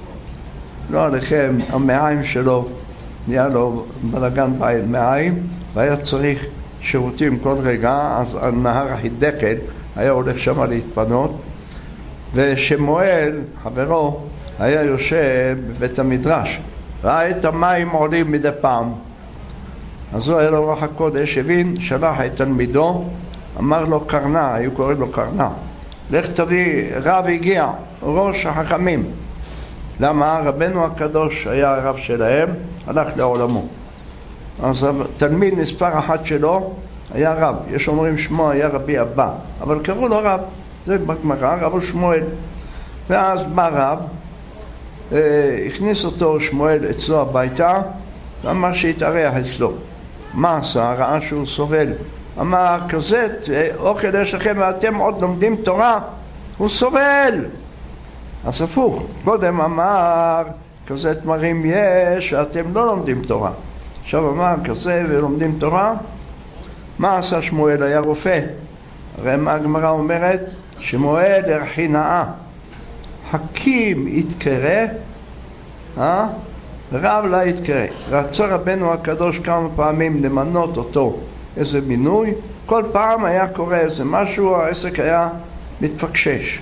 לא עליכם, המעיים שלו, נהיה לו בלגן מעיים, והיה צריך שירותים כל רגע, אז הנהר החידקל היה הולך שם להתפנות, ושמואל, חברו, היה יושב בבית המדרש, ראה את המים עולים מדי פעם. אז הוא היה לו רוח הקודש, הבין, שלח את תלמידו, אמר לו קרנה, היו קוראים לו קרנה, לך תביא, רב הגיע, ראש החכמים. למה? רבנו הקדוש היה הרב שלהם, הלך לעולמו. אז תלמיד מספר אחת שלו היה רב, יש אומרים שמו היה רבי אבא, אבל קראו לו רב, זה בגמרא, רב שמואל. ואז בא רב, הכניס אותו שמואל אצלו הביתה, ואמר שהתארח אצלו. מה עשה? ראה שהוא סובל. אמר, כזה אוכל יש לכם ואתם עוד לומדים תורה? הוא סובל. אז הפוך, קודם אמר, כזה תמרים יש ואתם לא לומדים תורה. עכשיו אמר, כזה ולומדים תורה? מה עשה שמואל? היה רופא. הרי מה הגמרא אומרת? שמואל הרחי נאה. חכים יתקרא, אה? רב לא יתקרא. רצה רבנו הקדוש כמה פעמים למנות אותו איזה מינוי, כל פעם היה קורא איזה משהו, העסק היה מתפקשש.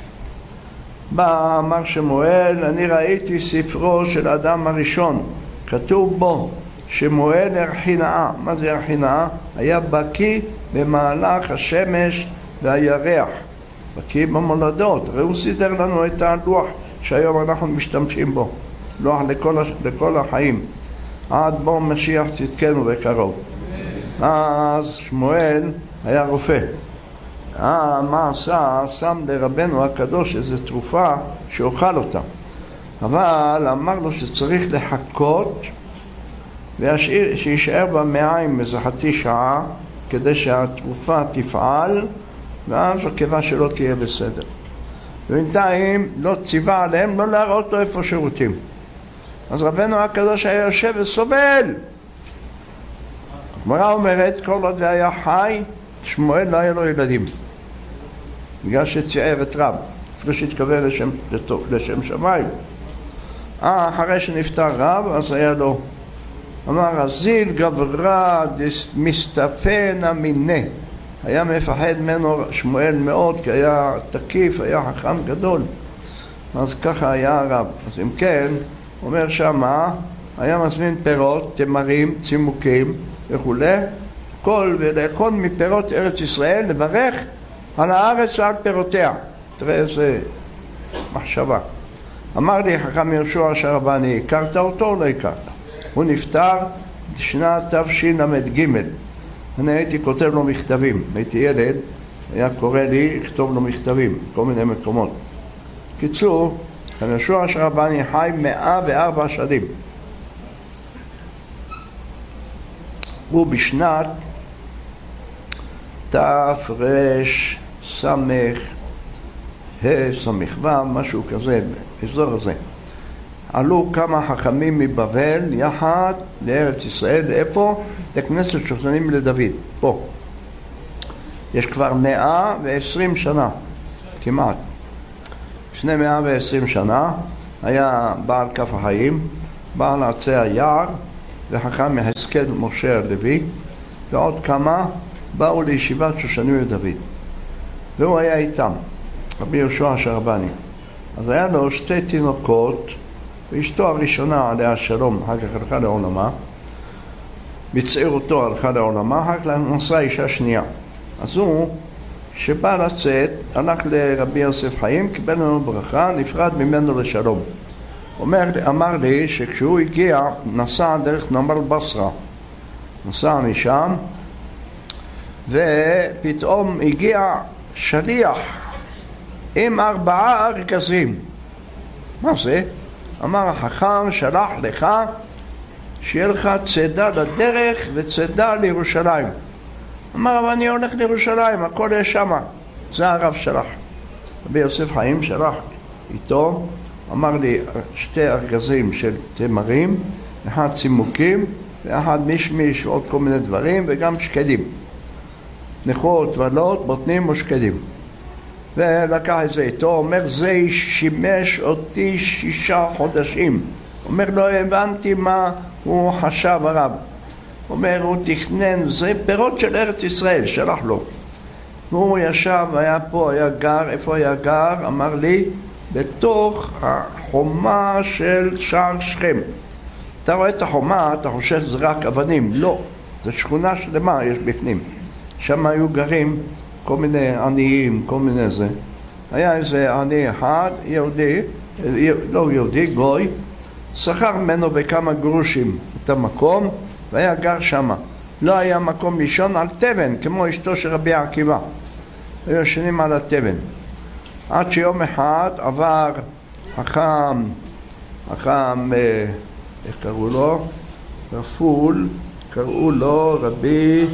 בא אמר שמואל, אני ראיתי ספרו של האדם הראשון, כתוב בו שמואל הרחי נאה. מה זה הרחי נאה? היה בקי במהלך השמש והירח, בקי במולדות. ראו סידר לנו את הלוח שהיום אנחנו משתמשים בו, לוח לכל, לכל החיים, עד בוא משיח צדקנו בקרוב. אז שמואל היה רופא. אה, מה עשה? שם לרבנו הקדוש איזו תרופה שאוכל אותה, אבל אמר לו שצריך לחכות ושישאר במעיים איזה חצי שעה כדי שהתרופה תפעל, ואז הקיבה שלו תהיה בסדר. ובינתיים לא ציווה עליהם לא להראות לו איפה שירותים. אז רבנו הקדוש היה יושב וסובל. הגמרא אומרת, כל עוד היה חי, שמואל לא היה לו ילדים, בגלל שציער את רב, אפילו שהתכוון לשם, לשם שמיים. אה, אחרי שנפטר רב, אז היה לו, אמר, הזיל גברא מסתפנה מיני. היה מפחד ממנו שמואל מאוד, כי היה תקיף, היה חכם גדול. אז ככה היה הרב. אז אם כן, אומר שמה, היה מזמין פירות, תמרים, צימוקים וכו', כל ולאכול מפירות ארץ ישראל, לברך על הארץ ועל פירותיה. תראה איזה מחשבה. אמר לי חכם יהושע השרבני, הכרת אותו או לא הכרת? הוא נפטר בשנת תשל"ג. אני הייתי כותב לו מכתבים, הייתי ילד, היה קורא לי לכתוב לו מכתבים, כל מיני מקומות. קיצור, חכם יהושע השרבני חי מאה וארבע שנים. הוא בשנת תר"ש סמך ה' סמך ו', משהו כזה, באזור הזה. עלו כמה חכמים מבבל יחד לארץ ישראל. לאיפה? לכנסת שושנים לדוד, פה. יש כבר מאה ועשרים שנה, כמעט. לפני מאה ועשרים שנה היה בעל כף החיים, בעל עצי היער, וחכם מהשכל משה הלוי, ועוד כמה באו לישיבת שושנים לדוד. והוא היה איתם, רבי יהושע השרבני. אז היה לו שתי תינוקות, ואשתו הראשונה עליה שלום, אחר כך הלכה לעולמה, בצעירותו הלכה לעולמה, אחר כך נסעה אישה שנייה. אז הוא, שבא לצאת, הלך לרבי יוסף חיים, קיבל לנו ברכה, נפרד ממנו לשלום. אומר, אמר לי שכשהוא הגיע, נסע דרך נמל בסרה, נסע משם, ופתאום הגיע שליח עם ארבעה ארגזים. מה זה? אמר החכם, שלח לך שיהיה לך צידה לדרך וצידה לירושלים. אמר, אבל אני הולך לירושלים, הכל יש שמה. זה הרב שלח. רבי יוסף חיים שלח איתו, אמר לי שתי ארגזים של תמרים, אחד צימוקים ואחד מישמיש ועוד כל מיני דברים, וגם שקדים, נכות, ולות, בוטנים ושקדים. ולקח את זה איתו, אומר זה שימש אותי שישה חודשים. אומר לא הבנתי מה הוא חשב הרב. אומר הוא תכנן, זה פירות של ארץ ישראל, שלח לו. והוא ישב, היה פה, היה גר, איפה היה גר? אמר לי, בתוך החומה של שער שכם. אתה רואה את החומה, אתה חושב שזה רק אבנים. לא, זו שכונה שלמה יש בפנים. שם היו גרים כל מיני עניים, כל מיני זה. היה איזה עני אחד, יהודי, לא יהודי, גוי, שכר ממנו בכמה גרושים את המקום, והיה גר שם. לא היה מקום לישון על תבן, כמו אשתו של רבי עקיבא. היו ישנים על התבן. עד שיום אחד עבר החם, החם, איך קראו לו? רפול, קראו לו רבי...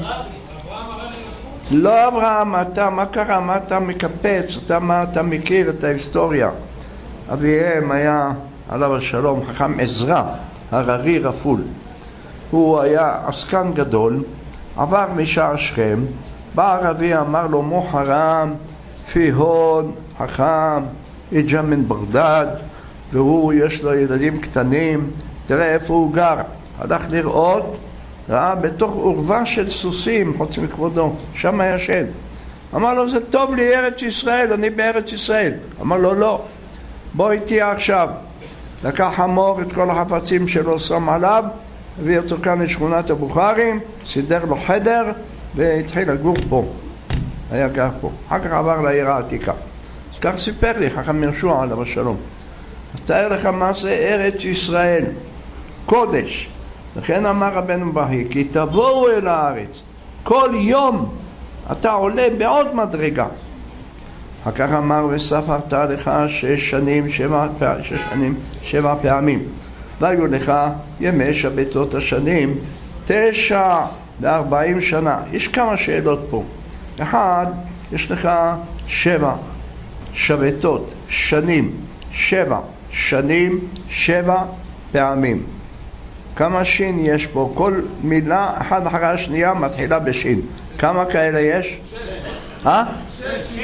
לא אברהם, אתה, מה קרה? מה אתה מקפץ? אתה, מה אתה מכיר את ההיסטוריה? אביהם היה, עליו השלום, חכם עזרא, הררי רפול. הוא היה עסקן גדול, עבר משער שכם, בא ערבי אמר לו מוחרם, פיהון, חכם, איג'ה מן ברדד, והוא יש לו ילדים קטנים, תראה איפה הוא גר. הלך לראות, ראה בתוך עורבה של סוסים, חוץ מכבודו, שם היה שן. אמר לו, זה טוב לי ארץ ישראל, אני בארץ ישראל. אמר לו, לא, בוא איתי עכשיו. לקח חמור את כל החפצים שלו, שם עליו, הביא אותו כאן לשכונת הבוכרים, סידר לו חדר, והתחיל לגור פה. היה גר פה. אחר כך עבר לעיר העתיקה. אז כך סיפר לי, חכם יהושע עליו השלום. אז תאר לך מה זה ארץ ישראל, קודש. לכן אמר רבנו בהי, כי תבואו אל הארץ, כל יום אתה עולה בעוד מדרגה. אחר כך אמר, וספרת לך שש שנים, שבע, שש שנים, שבע פעמים. והיו לך ימי שבתות השנים, תשע וארבעים שנה. יש כמה שאלות פה. אחד, יש לך שבע שבתות, שנים, שבע שנים, שבע פעמים. כמה שין יש פה? כל מילה אחת אחרי השנייה מתחילה בשין. כמה כאלה יש? שש. אה? שש.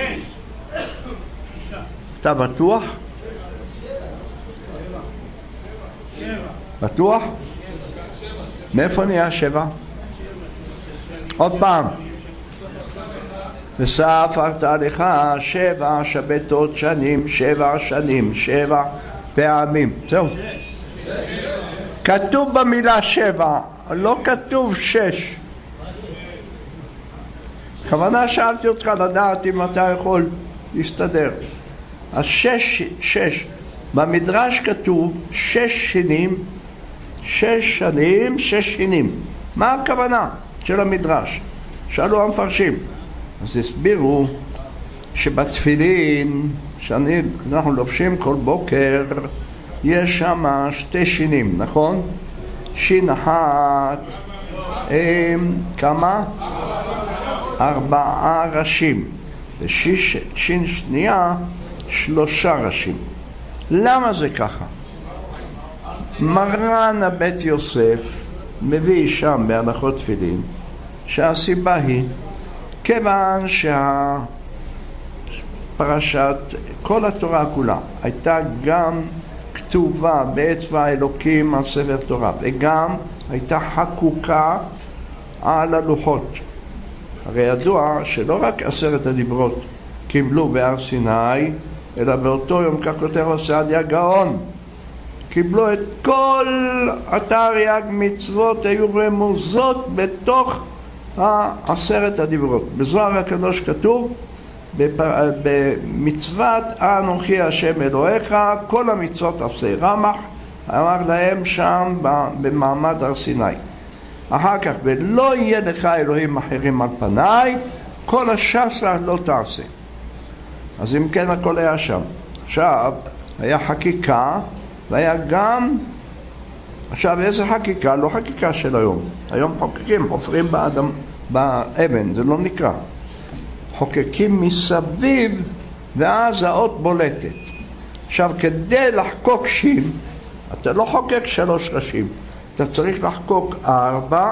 אתה בטוח? שבע. בטוח? מאיפה נהיה שבע? עוד פעם. וספרת לך שבע שבתות שנים, שבע שנים, שבע פעמים. זהו. כתוב במילה שבע, לא כתוב שש. כוונה שאלתי אותך לדעת אם אתה יכול להסתדר. אז שש, שש. במדרש כתוב שש שנים, שש שנים, שש שנים. מה הכוונה של המדרש? שאלו המפרשים. אז הסבירו שבתפילין שאנחנו לובשים כל בוקר, יש שם שתי שינים, נכון? שין אחת, הם, כמה? ארבעה ראשים. ושין שנייה, שלושה ראשים. למה זה ככה? מרן הבית יוסף מביא שם בהלכות תפילין, שהסיבה היא, כיוון שהפרשת, כל התורה כולה, הייתה גם כתובה באצבע האלוקים על ספר תורה, וגם הייתה חקוקה על הלוחות. הרי ידוע שלא רק עשרת הדיברות קיבלו בהר סיני, אלא באותו יום, כך כותב הסעדיה גאון, קיבלו את כל התרי"ג מצוות, היו רמוזות בתוך עשרת הדיברות. בזוהר הקדוש כתוב, במצוות אנוכי השם אלוהיך, כל המצוות עשה רמח, אמר להם שם במעמד הר סיני. אחר כך, ולא יהיה לך אלוהים אחרים על פניי, כל השסה לא תעשה. אז אם כן הכל היה שם. עכשיו, היה חקיקה, והיה גם, עכשיו איזה חקיקה? לא חקיקה של היום. היום חוקקים, חופרים באדם, באבן, זה לא נקרא. חוקקים מסביב, ואז האות בולטת. עכשיו, כדי לחקוק שין, אתה לא חוקק שלוש ראשים, אתה צריך לחקוק ארבע,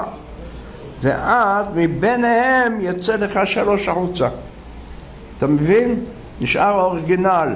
ואז מביניהם יצא לך שלוש החוצה. אתה מבין? נשאר האורגינל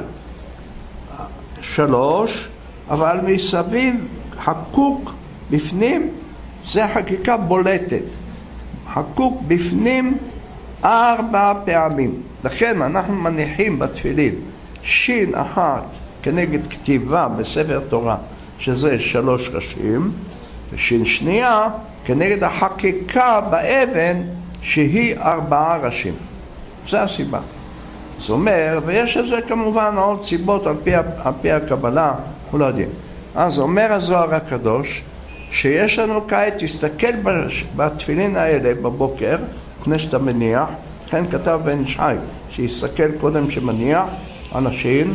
שלוש, אבל מסביב חקוק בפנים, זה חקיקה בולטת. חקוק בפנים ארבע פעמים. לכן אנחנו מניחים בתפילין שין אחת כנגד כתיבה בספר תורה, שזה שלוש ראשים, ושין שנייה כנגד החקיקה באבן, שהיא ארבעה ראשים. זו הסיבה. זאת אומרת, ויש לזה כמובן עוד סיבות על פי, על פי הקבלה, אנחנו לא יודעים. אז אומר הזוהר הקדוש, שיש לנו כעת, תסתכל בתפילין האלה בבוקר, לפני שאתה מניח, לכן כתב בן ישי, שיסתכל קודם שמניח, אנשים,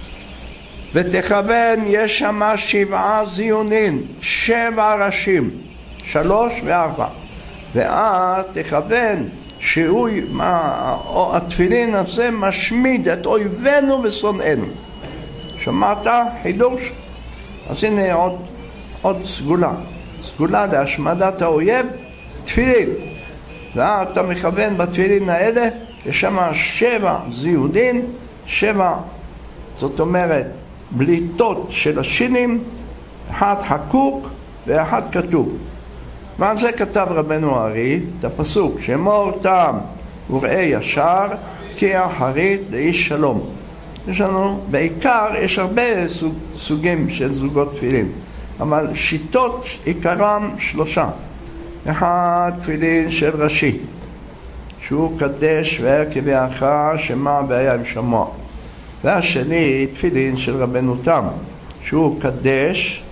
ותכוון, יש שם שבעה זיונין, שבע ראשים, שלוש וארבע. ואז תכוון, שהוא, מה, התפילין הזה משמיד את אויבינו ושונאינו. שמעת? חידוש? אז הנה עוד, עוד סגולה. סגולה להשמדת האויב, תפילין. ואז אתה מכוון בתפילין האלה, יש שם שבע זיודין, שבע, זאת אומרת, בליטות של השינים, אחד חקוק ואחד כתוב. ועל זה כתב רבנו הארי את הפסוק, שמור תם וראה ישר, כי אחרית לאיש שלום. יש לנו, בעיקר, יש הרבה סוג, סוגים של זוגות תפילין, אבל שיטות עיקרם שלושה. אחד תפילין של ראשי, שהוא קדש והיה כביעך שמע והיה עם שמוע. והשני תפילין של רבנו תם, שהוא קדש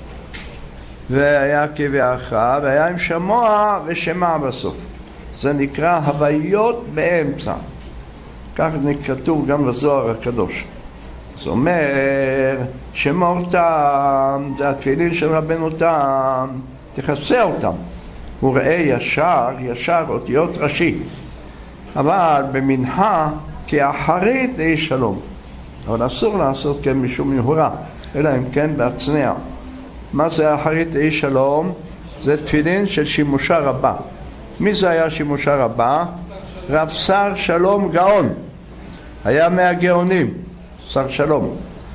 והיה כביעך והיה עם שמוע ושמע בסוף. זה נקרא הוויות באמצע. כך כתוב גם בזוהר הקדוש. זאת אומרת, שמור תם, זה התפילין של רבנו תם, תכסה אותם. הוא ראה ישר, ישר אותיות ראשי. אבל במנחה, כי אחרית לאיש שלום. אבל אסור לעשות כן משום יהורה, אלא אם כן בהצנע. מה זה אחרית לאיש שלום? זה תפילין של שימושה רבה. מי זה היה שימושה רבה? רב שר שלום גאון. היה מהגאונים, שר שלום.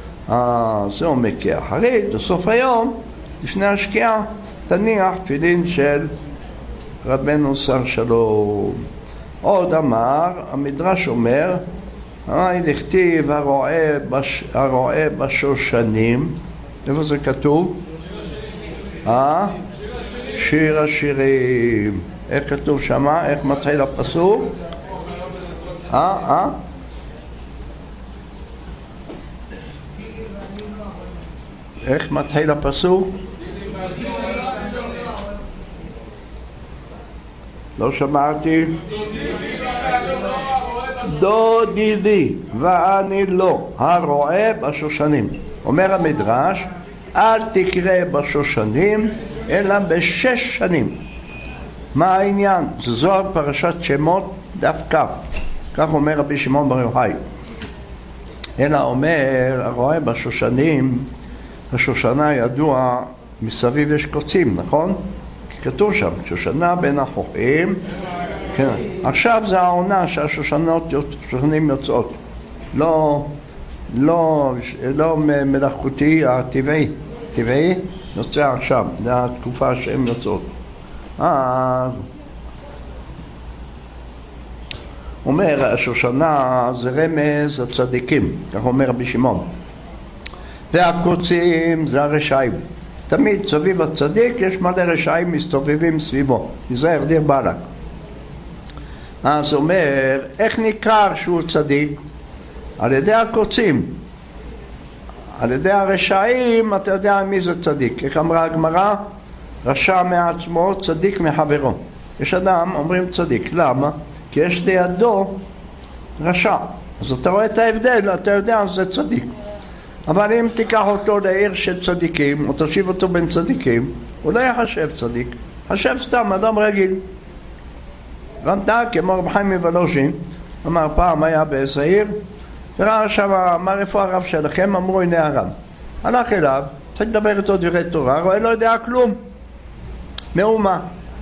זה אומר כי אחרית, בסוף היום, לפני השקיעה, תניח תפילין של רבנו שר שלום. עוד אמר, המדרש אומר, אמר לכתיב הרועה, בש, הרועה בשושנים. איפה זה כתוב? אה? שיר השירים. איך כתוב שמה? איך מתחיל הפסוק? אה? אה? איך מתחיל הפסוק? לא שמעתי. דודי לי ואני לא, הרועה בשושנים. אומר המדרש, אל תקרא בשושנים אלא בשש שנים. מה העניין? זה זוהר פרשת שמות דף כ', כך אומר רבי שמעון בר יוחאי. אלא אומר, הרועה בשושנים, השושנה ידוע, מסביב יש קוצים, נכון? כי כתוב שם, שושנה בין החוכים. כן. עכשיו זה העונה שהשושנות, שושנים יוצאות. לא, לא, לא מלאכותי, הטבעי. טבעי יוצא עכשיו, זה התקופה שהן יוצאות. אז אומר, השושנה זה רמז הצדיקים, כך אומר רבי שמעון. והקוצים זה הרשעים. תמיד סביב הצדיק יש מלא רשעים מסתובבים סביבו. תיזהר דיר באלק. אז אומר, איך ניכר שהוא צדיק? על ידי הקוצים. על ידי הרשעים אתה יודע מי זה צדיק. איך אמרה הגמרא? רשע מעצמו, צדיק מחברו. יש אדם, אומרים צדיק. למה? כי יש לידו רשע. אז אתה רואה את ההבדל, אתה יודע זה צדיק. אבל אם תיקח אותו לעיר של צדיקים, או תשיב אותו בין צדיקים, הוא לא יחשב צדיק. חשב סתם אדם רגיל. רמתה כמו רב חיים מוולוז'ין, אמר פעם היה באיזה עיר, וראה שם, אמר איפה הרב שלכם? אמרו הנה הרב. הלך אליו, צריך לדבר איתו דברי תורה, רואה לא יודע כלום. מאומה.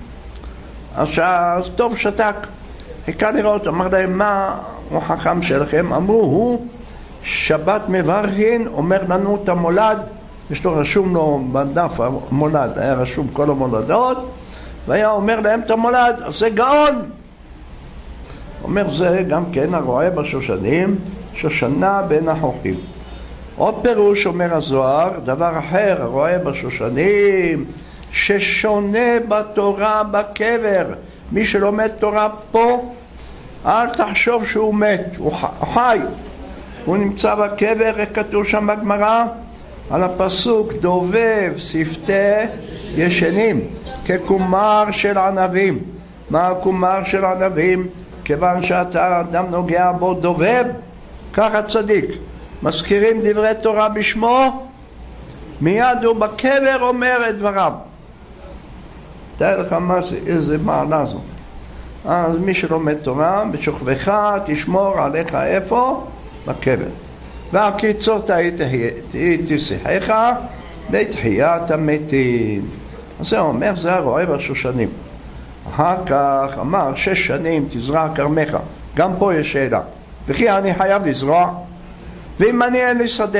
אז טוב שתק. חיכה לראות, אמר להם מה הוא חכם שלכם? אמרו הוא שבת מברכין, אומר לנו את המולד, יש לו רשום לו בדף המולד, היה רשום כל המולדות, והיה אומר להם את המולד, זה גאון. אומר זה גם כן הרואה בשושנים, שושנה בין החוכים. עוד פירוש אומר הזוהר, דבר אחר, הרואה בשושנים, ששונה בתורה בקבר. מי שלומד תורה פה, אל תחשוב שהוא מת, הוא חי. הוא נמצא בקבר, כתוב שם בגמרא, על הפסוק, דובב שפתי ישנים, כקומר של ענבים. מה הקומר של ענבים? כיוון שאתה אדם נוגע בו דובב, ככה צדיק. מזכירים דברי תורה בשמו, מיד הוא בקבר אומר את דבריו. תאר לך מה זה, איזה מעלה זו. אז מי שלומד תורה, בשוכבך תשמור עליך איפה? בקבר. והקיצור תהי שיחך לתחיית המתים. אז זה אומר, זה הרואה בשושנים. אחר כך אמר, שש שנים תזרע כרמך. גם פה יש שאלה. וכי אני חייב לזרוע? ואם אני אין לי שדה?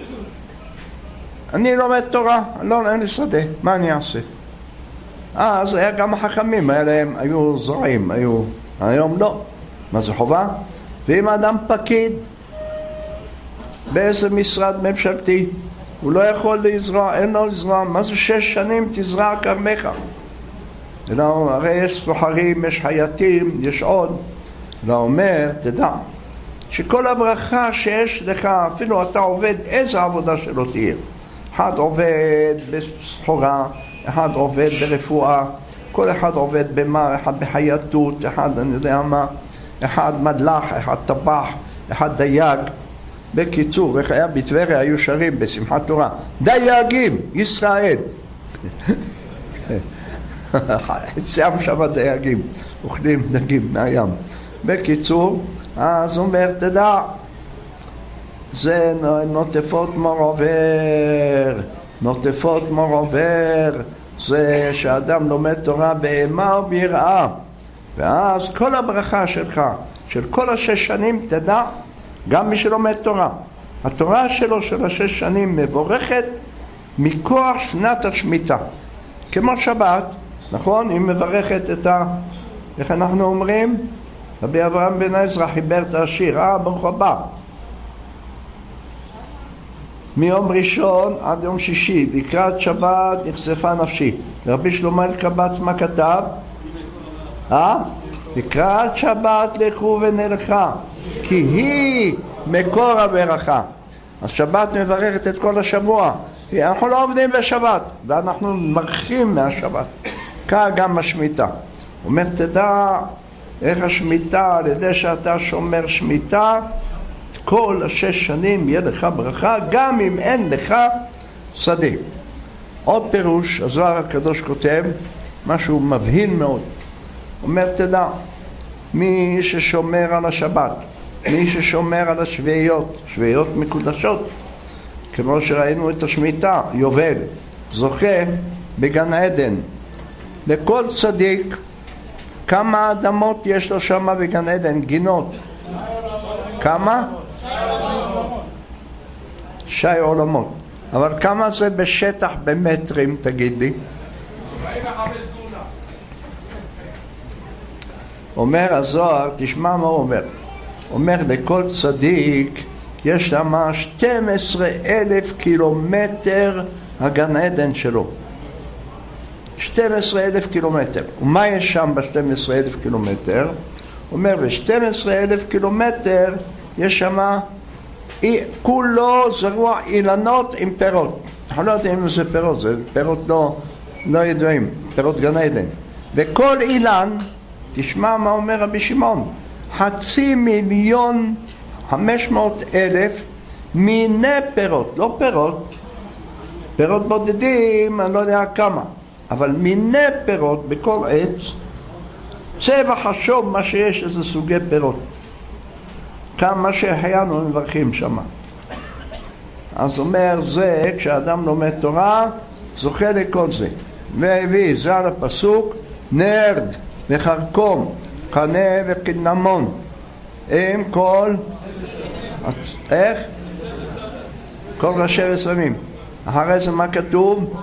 אני לומד תורה, לא, אין לי שדה. מה אני אעשה? אז היה גם החכמים האלה, הם היו זורעים, היו, היום לא. מה זה חובה? ואם האדם פקיד באיזה משרד ממשלתי, הוא לא יכול לזרוע, אין לו לזרוע, מה זה שש שנים תזרע כרמך? לא, הרי יש סוחרים, יש חייטים, יש עוד. לא אומר, תדע, שכל הברכה שיש לך, אפילו אתה עובד, איזה עבודה שלא תהיה. אחד עובד בסחורה, אחד עובד ברפואה, כל אחד עובד במה, אחד בחייטות, אחד אני יודע מה, אחד מדלח, אחד טבח, אחד דייג. בקיצור, איך היה בטבריה, היו שרים בשמחת תורה, דייגים, ישראל. שם שם דייגים, אוכלים דגים מהים. בקיצור, אז הוא אומר, תדע, זה נוטפות מור עובר, נוטפות מור עובר, זה שאדם לומד תורה באימה וביראה. ואז כל הברכה שלך, של כל השש שנים, תדע, גם מי שלומד תורה, התורה שלו של השש שנים מבורכת מכוח שנת השמיטה. כמו שבת, נכון? היא מברכת את ה... איך אנחנו אומרים? רבי אברהם בן עזרא חיבר את השיר, אה, ברוך הבא. מיום ראשון עד יום שישי, לקראת שבת נחשפה נפשי. רבי שלמה אלקבץ מה כתב? אה? לקראת שבת לכו ונלכה, כי היא מקור הברכה. אז שבת מברכת את כל השבוע. אנחנו לא עובדים בשבת, ואנחנו מרחים מהשבת. כך גם השמיטה. הוא אומר, תדע איך השמיטה, על ידי שאתה שומר שמיטה, כל השש שנים יהיה לך ברכה, גם אם אין לך שדה. עוד פירוש, הזוהר הקדוש כותב, משהו מבהיל מאוד. הוא אומר, תדע, מי ששומר על השבת, מי ששומר על השביעיות, שביעיות מקודשות, כמו שראינו את השמיטה, יובל, זוכה בגן עדן. לכל צדיק, כמה אדמות יש לו שם בגן עדן, גינות? כמה? שי עולמות. אבל כמה זה בשטח במטרים, תגיד לי? אומר הזוהר, תשמע מה הוא אומר. אומר, לכל צדיק יש שם שנים עשר אלף קילומטר הגן עדן שלו. שנים עשר אלף קילומטר. ומה יש שם ב-שנים עשר אלף קילומטר? הוא אומר, ב-שנים עשר אלף קילומטר יש שם כולו זרוע אילנות עם פירות. אנחנו לא יודעים אם זה פירות, זה פירות לא, לא ידועים, פירות גן עדן. וכל אילן, תשמע מה אומר רבי שמעון, חצי מיליון חמש מאות אלף מיני פירות, לא פירות, פירות בודדים, אני לא יודע כמה, אבל מיני פירות בכל עץ, צבע חשוב מה שיש איזה סוגי פירות. כמה שהחיינו מברכים שם. אז אומר זה, כשאדם לומד תורה, זוכה לכל זה. והביא, זה על הפסוק, נרד וחרקום, קנה וקדמון, עם כל איך? כל ראשי וסמים. אחרי זה מה כתוב?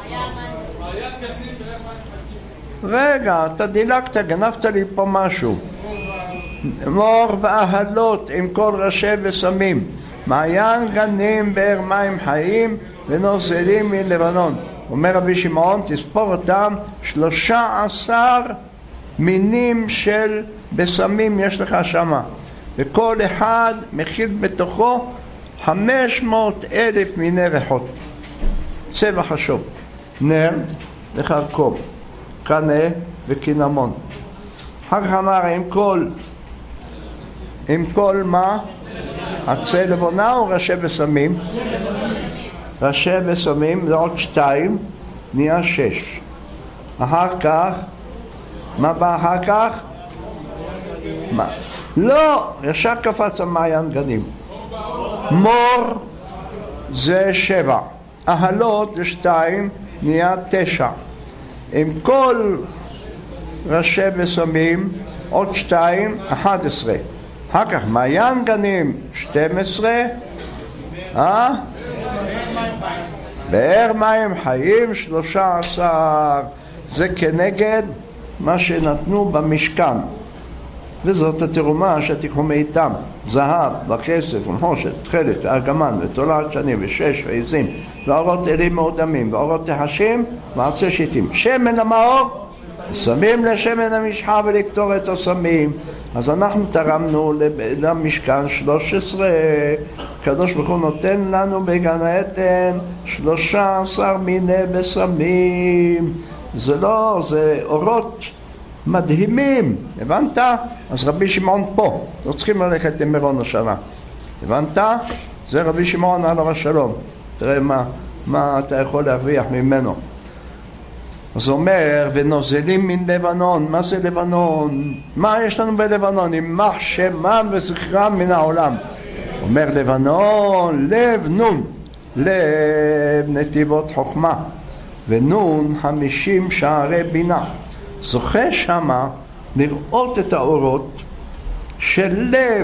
רגע, אתה דילגת, גנבת לי פה משהו. מור ואהלות עם כל ראשי וסמים, מעיין גנים באר מים חיים ונוזלים מלבנון. אומר רבי שמעון, תספור אותם, שלושה עשר מינים של בסמים יש לך שמה, וכל אחד מכיל בתוכו חמש מאות אלף מיני ריחות. צבע חשוב, נר וחרקום, קנה וקינמון. אחר כך אמר עם כל עם כל מה? עצי לבונה או ראשי בסמים? ראשי בסמים זה עוד שתיים, נהיה שש. אחר כך, מה בא אחר כך? מה? לא, ישר קפץ המעיין גנים. מור זה שבע, אהלות זה שתיים, נהיה תשע. עם כל ראשי בסמים עוד שתיים, אחת עשרה. אחר כך מעיין גנים שתים עשרה, אה? באר מים חיים שלושה עשר. זה כנגד מה שנתנו במשכן, וזאת התרומה שתיקחו מאיתם: זהב וכסף ונחושת תכלת וארגמן ותולעת שנים ושש ועזים ואורות אלים מאודמים ואורות תחשים ועצי שיטים. שמן למאור, סמים לשמן המשחה ולקטור את הסמים. אז אנחנו תרמנו למשכן שלוש עשרה. הקדוש ברוך הוא נותן לנו בגן העדן שלושה עשר מיני בסמים. זה לא, זה אורות מדהימים, הבנת? אז רבי שמעון פה, לא צריכים ללכת למירון השנה, הבנת? זה רבי שמעון עליו השלום. תראה מה, מה אתה יכול להרוויח ממנו. אז הוא אומר, ונוזלים מן לבנון. מה זה לבנון? מה יש לנו בלבנון? ימח שמם וזכרם מן העולם. אומר לבנון, לב נון, לב נתיבות חוכמה, ונון חמישים שערי בינה. זוכה שמה לראות את האורות של לב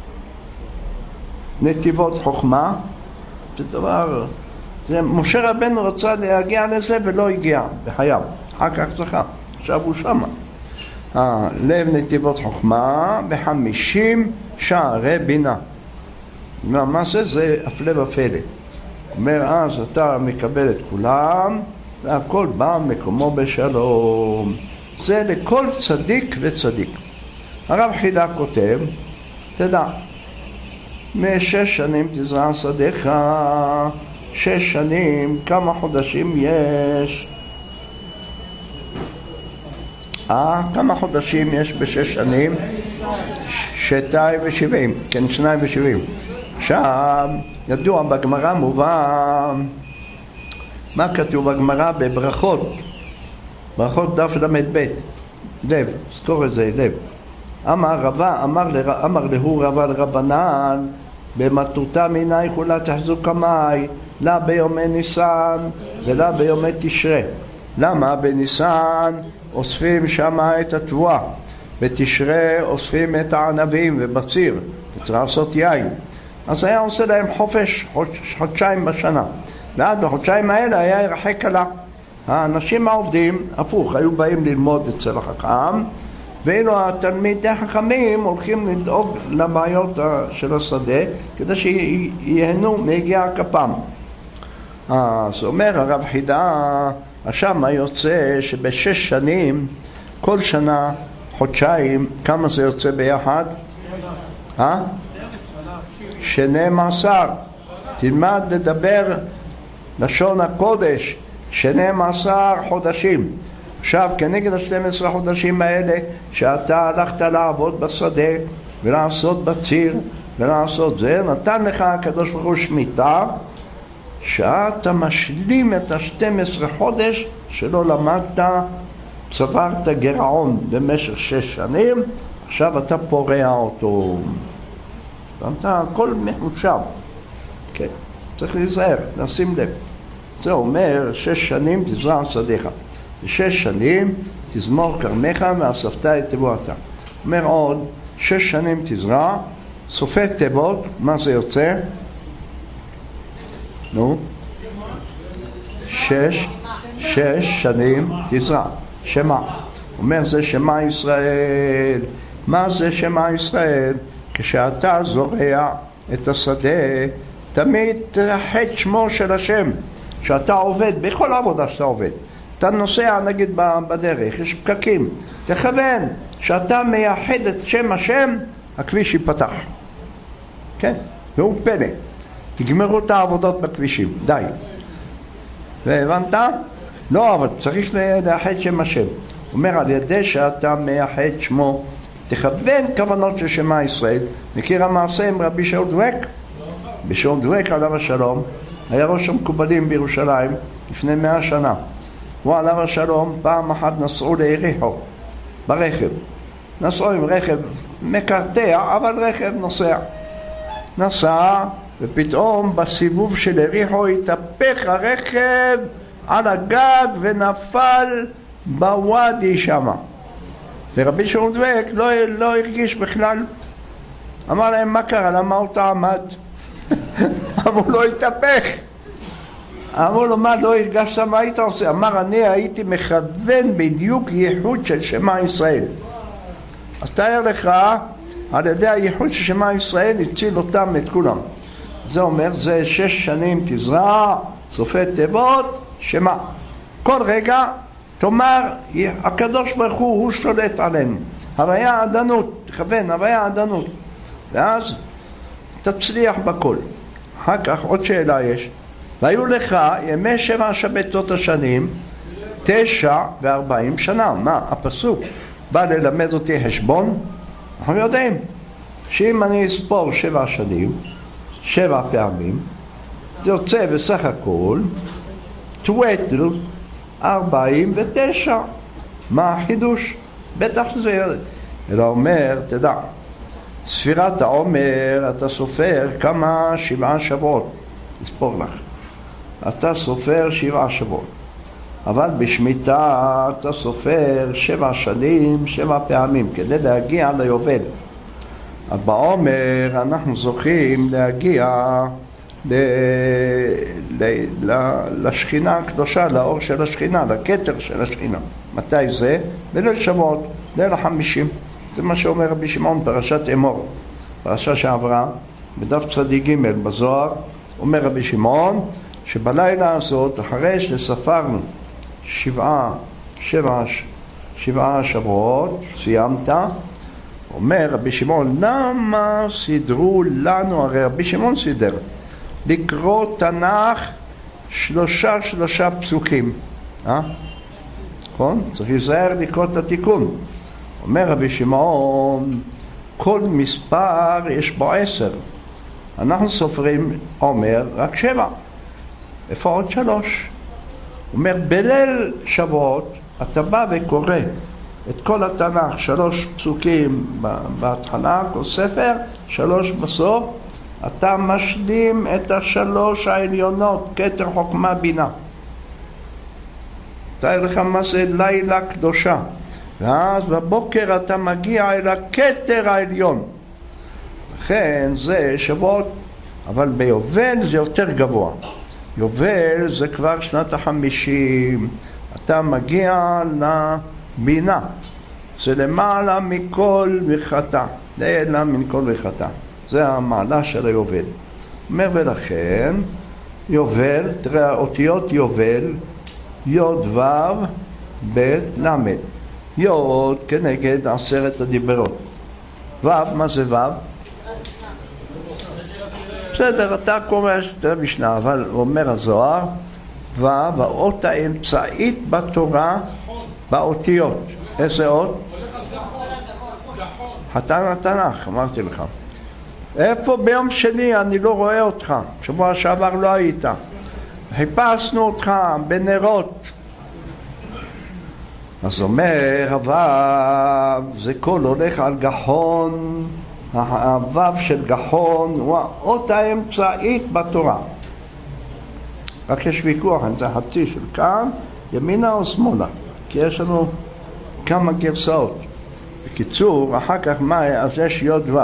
נתיבות חוכמה. זה דבר, זה משה רבנו רצה להגיע לזה ולא הגיע בחייו, אחר כך זכה, עכשיו הוא שמה. אה, לב נתיבות חוכמה וחמישים שערי בינה. מה זה? זה הפלא ופלא. אומר, אז אתה מקבל את כולם והכל בא מקומו בשלום. זה לכל צדיק וצדיק. הרב חידה כותב, תדע, משש שנים תזרע שדיך. שש שנים, כמה חודשים יש? אה, כמה חודשים יש בשש שנים? שתיים ושבעים, כן, שניים ושבעים. עכשיו, ידוע בגמרא מובן, מה כתוב בגמרא בברכות? ברכות דף למד בית, לב, זכור את זה, לב. אמר רבה, אמר, לר, אמר להו רבה לרבנן, במטותא מיני חולה תחזוק קמאי, לה ביומי ניסן ולה ביומי תשרה. למה? בניסן אוספים שמה את התבואה, בתשרה אוספים את הענבים ובציר, וצריך לעשות יין. אז היה עושה להם חופש חודש, חודשיים בשנה, ועד בחודשיים האלה היה ירחק קלה. האנשים העובדים, הפוך, היו באים ללמוד אצל החכם, ואילו התלמידי החכמים הולכים לדאוג לבעיות של השדה, כדי שיהנו מהגיע הכפם. אז אומר הרב חידה, השם יוצא שבשש שנים, כל שנה, חודשיים, כמה זה יוצא ביחד? אה? שנים עשר. תלמד לדבר לשון הקודש, שנים עשר חודשים. עכשיו, כנגד ה-שנים עשר חודשים האלה, שאתה הלכת לעבוד בשדה, ולעשות בציר, ולעשות זה, נתן לך הקדוש ברוך הוא שמיטה, שאתה משלים את ה-שנים עשר חודש, שלא למדת, צברת גירעון במשך שש שנים, עכשיו אתה פורע אותו. ואתה הכל מחושב. כן, צריך להיזהר, לשים לב. זה אומר, שש שנים תזרע שדיך. ושש שנים תזמור כרמך ואספת את תבואתה. אומר עוד, שש שנים תזרע סופי תיבות, מה זה יוצא? נו? שש, שש שנים תזרע. שמה. אומר זה שמה ישראל. מה זה שמה ישראל? כשאתה זורע את השדה, תמיד תרחץ שמו של השם. כשאתה עובד, בכל עבודה שאתה עובד, אתה נוסע נגיד בדרך, יש פקקים, תכוון שאתה מייחד את שם השם, הכביש ייפתח. כן, והוא פלא. תגמרו את העבודות בכבישים, די. והבנת? לא, אבל צריך לייחד שם השם. אומר, על ידי שאתה מייחד שמו, תכוון כוונות של שמה ישראל. מכיר המעשה עם רבי שאול דואק? בשאול דואק עליו השלום, היה ראש המקובלים בירושלים לפני מאה שנה. הוא עליו השלום, פעם אחת נסעו ליריחו ברכב. נסעו עם רכב מקרטע, אבל רכב נוסע. נסע, ופתאום בסיבוב של יריחו התהפך הרכב על הגג ונפל בוואדי שמה. ורבי שאול דואק לא, לא הרגיש בכלל. אמר להם, מה קרה? למה הוא תעמד? אמרו לו, התהפך. אמרו לו, מה, לא הרגשת? מה היית עושה? אמר, אני הייתי מכוון בדיוק ייחוד של שמה ישראל. אז תאר לך, על ידי הייחוד של שמה ישראל הציל אותם את כולם. זה אומר, זה שש שנים תזרע, סופי תיבות, שמה. כל רגע תאמר, הקדוש ברוך הוא, הוא שולט עלינו. הוויה עדנות, תכוון, הוויה עדנות. ואז תצליח בכל. אחר כך עוד שאלה יש. והיו לך ימי שבע שבתות השנים, תשע וארבעים שנה. מה? הפסוק בא ללמד אותי חשבון. אנחנו יודעים שאם אני אספור שבע שנים, שבע פעמים, זה יוצא בסך הכל טווטל ארבעים ותשע. מה החידוש? בטח זה אלא אומר, תדע, ספירת העומר אתה סופר כמה שבעה שבועות, תספור לך, אתה סופר שבעה שבועות, אבל בשמיטה אתה סופר שבע שנים, שבע פעמים, כדי להגיע ליובל. אז בעומר אנחנו זוכים להגיע ל... ל... ל... לשכינה הקדושה, לאור של השכינה, לכתר של השכינה. מתי זה? בליל שבועות, ליל החמישים. זה מה שאומר רבי שמעון, פרשת אמור, פרשה שעברה, בדף צדיק ג' בזוהר, אומר רבי שמעון, שבלילה הזאת, אחרי שספרנו שבעה, שבעה, שבעה שבועות, סיימת, אומר רבי שמעון, למה סידרו לנו, הרי רבי שמעון סידר, לקרוא תנ"ך שלושה שלושה פסוקים, אה? נכון? צריך להיזהר לקרוא את התיקון. אומר רבי שמעון, כל מספר יש בו עשר. אנחנו סופרים עומר רק שבע. איפה עוד שלוש? אומר, בליל שבועות אתה בא וקורא את כל התנ"ך, שלוש פסוקים בהתחלה, כל ספר, שלוש בסוף, אתה משלים את השלוש העליונות, כתר חוכמה בינה. תאר לך מה זה לילה קדושה. ואז בבוקר אתה מגיע אל הכתר העליון. לכן זה שבועות, אבל ביובל זה יותר גבוה. יובל זה כבר שנת החמישים, אתה מגיע לבינה. זה למעלה מכל וחטא, למעלה מכל וחטא. זה המעלה של היובל. אומר ולכן, יובל, תראה אותיות יובל, יוד וו, בית למד. יוד כנגד עשרת הדיברות. וו, מה זה וו? בסדר, אתה קורא את המשנה, אבל אומר הזוהר, וו, האות האמצעית בתורה, באותיות. איזה אות? חתן התנ"ך, אמרתי לך. איפה ביום שני אני לא רואה אותך? שבוע שעבר לא היית. חיפשנו אותך בנרות. אז אומר הוו, זה כל הולך על גחון, הוו של גחון הוא האות האמצעית בתורה. רק יש ויכוח, אם זה חצי של כאן, ימינה או שמאלה, כי יש לנו כמה גרסאות. בקיצור, אחר כך מה, אז יש יוד וו.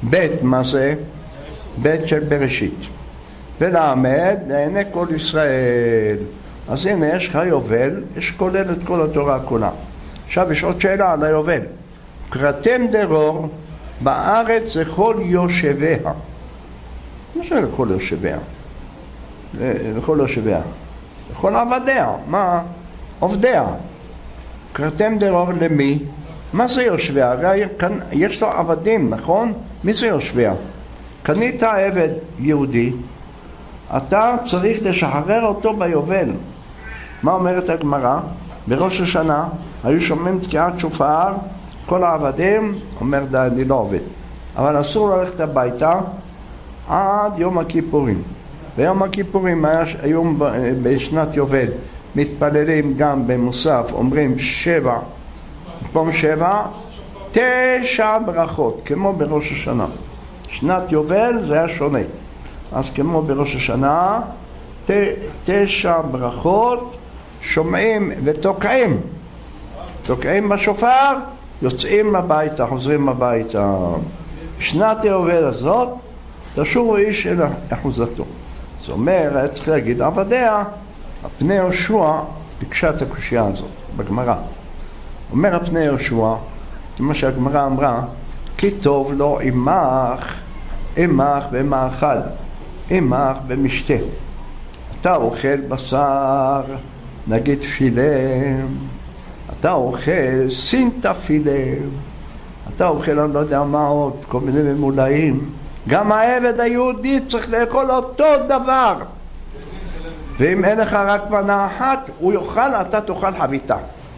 בית מה זה? בית של בראשית. ולעמד לעיני כל ישראל. אז הנה יש לך יובל, יש כולל את כל התורה כולה. עכשיו יש עוד שאלה על היובל. קראתם דרור בארץ לכל יושביה. מה זה לכל יושביה? לכל יושביה. לכל עבדיה. מה? עובדיה. קראתם דרור למי? מה זה יושביה? הרי כאן יש לו עבדים, נכון? מי זה יושביה? קנית עבד יהודי, אתה צריך לשחרר אותו ביובל. מה אומרת הגמרא? בראש השנה היו שומעים תקיעת שופר, כל העבדים, אומר די, אני לא עובד. אבל אסור ללכת הביתה עד יום הכיפורים. ביום הכיפורים היום בשנת יובל מתפללים גם במוסף, אומרים שבע, במקום שבע, תשע ברכות, כמו בראש השנה. שנת יובל זה היה שונה. אז כמו בראש השנה, ת, תשע ברכות, שומעים ותוקעים. תוקעים בשופר, יוצאים הביתה, חוזרים הביתה. שנת היובל הזאת, תשובו איש אל אחוזתו. זאת אומרת, צריך להגיד, עבדיה, הפני יהושע ביקשה את הקושייה הזאת, בגמרא. אומר הפני יהושע, כמו שהגמרא אמרה, כי טוב לו עמך, עמך במאכל, עמך במשתה. אתה אוכל בשר, נגיד פילה, אתה אוכל סינטה פילה, אתה אוכל אני לא יודע מה עוד, כל מיני ממולאים. גם העבד היהודי צריך לאכול אותו דבר. ואם אין לך רק מנה אחת, הוא יאכל, אתה תאכל חביתה.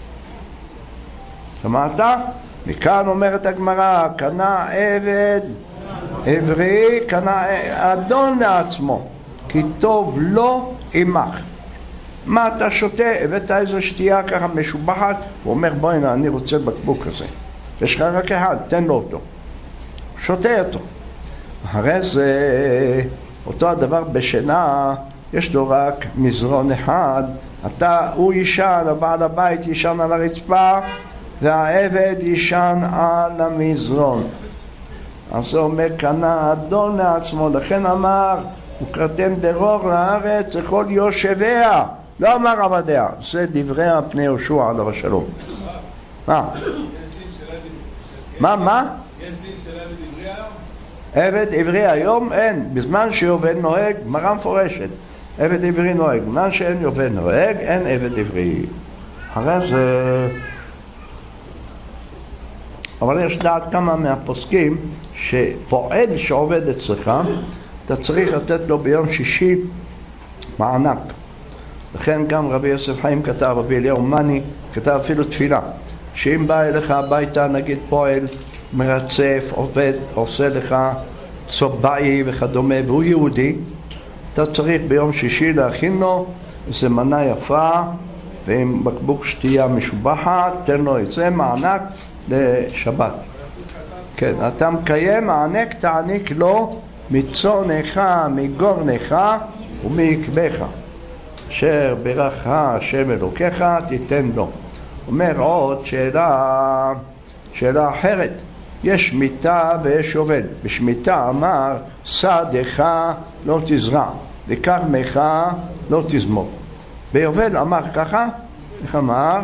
שמעת? מכאן אומרת הגמרא, קנה עבד עברי, קנה אדון לעצמו, כי טוב לו עמך. מה אתה שותה? הבאת איזו שתייה ככה משובחת, הוא אומר בואי הנה, אני רוצה בקבוק כזה. יש לך רק אחד, תן לו אותו. שותה אותו. אחרי זה, אותו הדבר בשינה, יש לו רק מזרון אחד, אתה, הוא ישן, הבעל הבית ישן על הרצפה, והעבד ישן על המזרון. אז זה אומר, קנה אדון לעצמו, לכן אמר, וקראתם דרור לארץ לכל יושביה, לא אמר עבדיה. זה דברי הפני יהושע עליו השלום. מה? מה, מה? יש דין של עבד עברי היום? עבד עברי היום אין, בזמן שיובל נוהג, גמרא מפורשת, עבד עברי נוהג, בזמן שאין יובל נוהג, אין עבד עברי. אחרי זה, אבל יש דעת כמה מהפוסקים שפועל שעובד אצלך, אתה צריך לתת לו ביום שישי מענק. לכן גם רבי יוסף חיים כתב, רבי אליהו מני כתב אפילו תפילה, שאם בא אליך הביתה, נגיד פועל, מרצף, עובד, עושה לך צובעי וכדומה, והוא יהודי, אתה צריך ביום שישי להכין לו איזו מנה יפה ועם בקבוק שתייה משובחת, תן לו את זה, מענק לשבת. כן, אתה מקיים, מענק תעניק לו מצונך, מגורנך ומעקבך. אשר ברך השם אלוקיך תיתן לו. אומר עוד שאלה, שאלה אחרת. יש שמיטה ויש יובל. בשמיטה אמר, שדך לא תזרע, וכרמך לא תזמור. ביובל אמר ככה, איך אמר?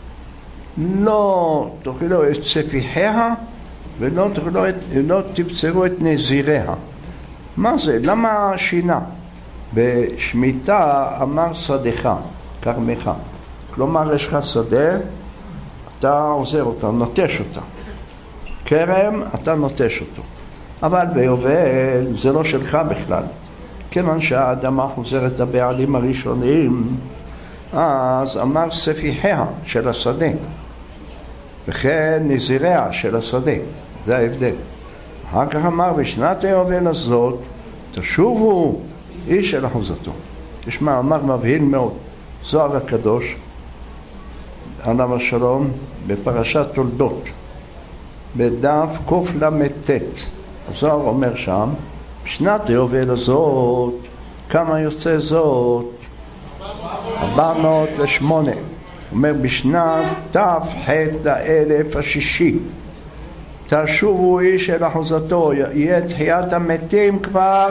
לא תאכלו את ספיחיה, ולא תאכלו את, לא תבצרו את נזיריה. מה זה? למה שינה? בשמיטה אמר שדך, כרמך. כלומר, יש לך שדה, אתה עוזר אותה, נוטש אותה. כרם, אתה נוטש אותו. אבל ביובל זה לא שלך בכלל. כיוון שהאדמה חוזרת לבעלים הראשונים, אז אמר ספיחיה של השדה, וכן נזיריה של השדה. זה ההבדל. אחר כך אמר, בשנת היובל הזאת, תשובו איש אל אחוזתו. יש מאמר מבהיל מאוד, זוהר הקדוש, עליו השלום, בפרשת תולדות, בדף קוף למתת. הזוהר אומר שם, בשנת היובל הזאת, כמה יוצא זאת? ארבע מאות ושמונה. אומר בשנת תף ח' לאלף השישי, תשובו איש אל אחוזתו, יהיה תחיית המתים כבר,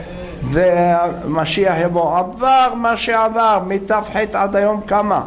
ומשיח יבוא. עבר מה שעבר, מת"ח עד היום כמה?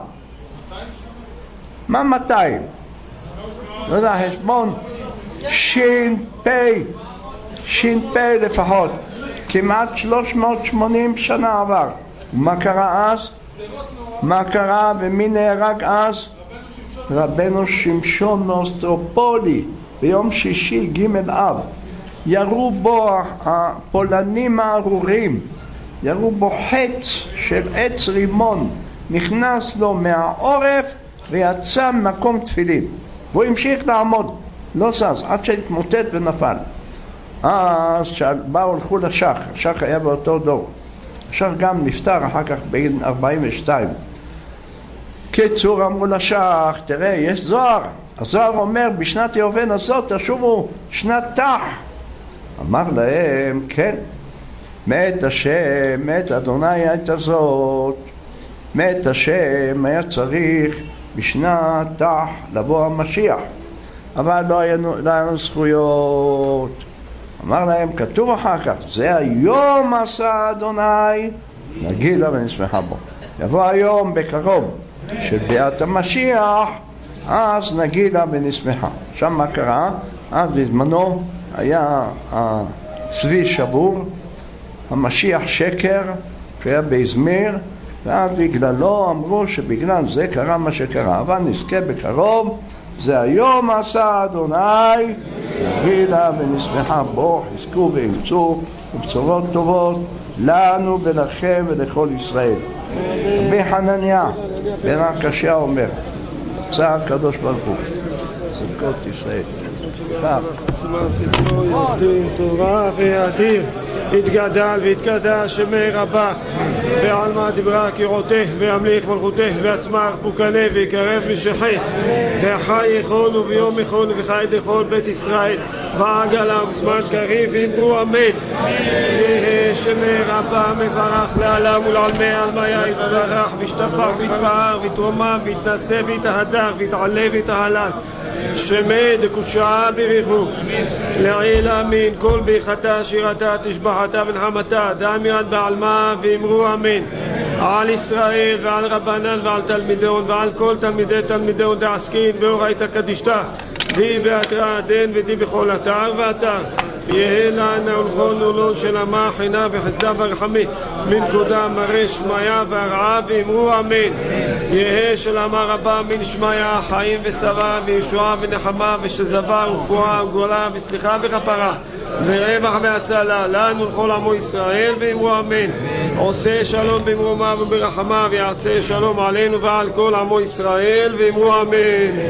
מה מאתיים? לא יודע, חשבון שין פי, שין פי לפחות, כמעט שלוש מאות ושמונים שנה עבר. מה קרה אז? מה קרה ומי נהרג אז? רבנו שמשון מאוסטרופולי, ביום שישי ג' אב. ירו בו הפולנים הארורים, ירו בו חץ של עץ רימון, נכנס לו מהעורף ויצא ממקום תפילין, והוא המשיך לעמוד, לא זז, עד שהתמוטט ונפל. אז שבאו הלכו לשח, השח היה באותו דור, השח גם נפטר אחר כך בגיל ארבעים ושתיים. קיצור, אמרו לשח, תראה, יש זוהר, הזוהר אומר בשנת יובל הזאת תשובו שנת תח. אמר להם, כן, מת השם, מת אדוני העת הזאת, מת השם, היה צריך בשנת תח לבוא המשיח, אבל לא היה לנו זכויות. אמר להם, כתוב אחר כך, זה היום עשה אדוני, נגילה ונשמחה בו. יבוא היום בקרוב של ביאת המשיח, אז נגילה ונשמחה. שם מה קרה? אז בזמנו היה הצבי שבור, המשיח שקר שהיה באזמיר, ואז בגללו אמרו שבגלל זה קרה מה שקרה, אבל נזכה בקרוב, זה היום עשה אדוני, נגילה ונשמחה בו, חזקו ואמצו ובשורות טובות לנו ולכם ולכל ישראל. רבי חנניה בן עקשיא אומר, רצה הקדוש ברוך הוא צדקות ישראל. תורה ויתיר, יתגדל ויתקדש שמי רבה, בעלמא דיברה קירותך וימליך מלכותך ויצמח פוקנה ויקרב משחי, בחי יכול וביום יכול וחי דכל בית ישראל ועגלה ובזמן קריב ואמרו אמן. יהי שמי רבה מברך לעלם ולעלמי עלמיה, יתברך וישתבח ויתפאר ויתרומם ויתנשא ויתהדר ויתעלה ויתהלל, שמי דקודשה בריחו לעיל אמין. כל ברכתה שירתה תשבחתה ונחמתה דאמירת בעלמה ואמרו אמן. על ישראל ועל רבנן ועל תלמידון ועל כל תלמידי תלמידון דעסקין באורייתא קדישתא די באתרא דין ודי בכל אתר ואתר. יהי לנו ולכל נולון של עמה חינה וחסדה ורחמי מנקודה מראה שמיה והרעה ואמרו אמן. יהי של עמה רבה מן שמיה חיים ושרה וישועה ונחמה ושזבה ורפואה וגאולה וסליחה וכפרה ורווח והצלה לנו ולכל עמו ישראל ואמרו אמן. עושה שלום במרומה וברחמה ויעשה שלום עלינו ועל כל עמו ישראל ואמרו אמן.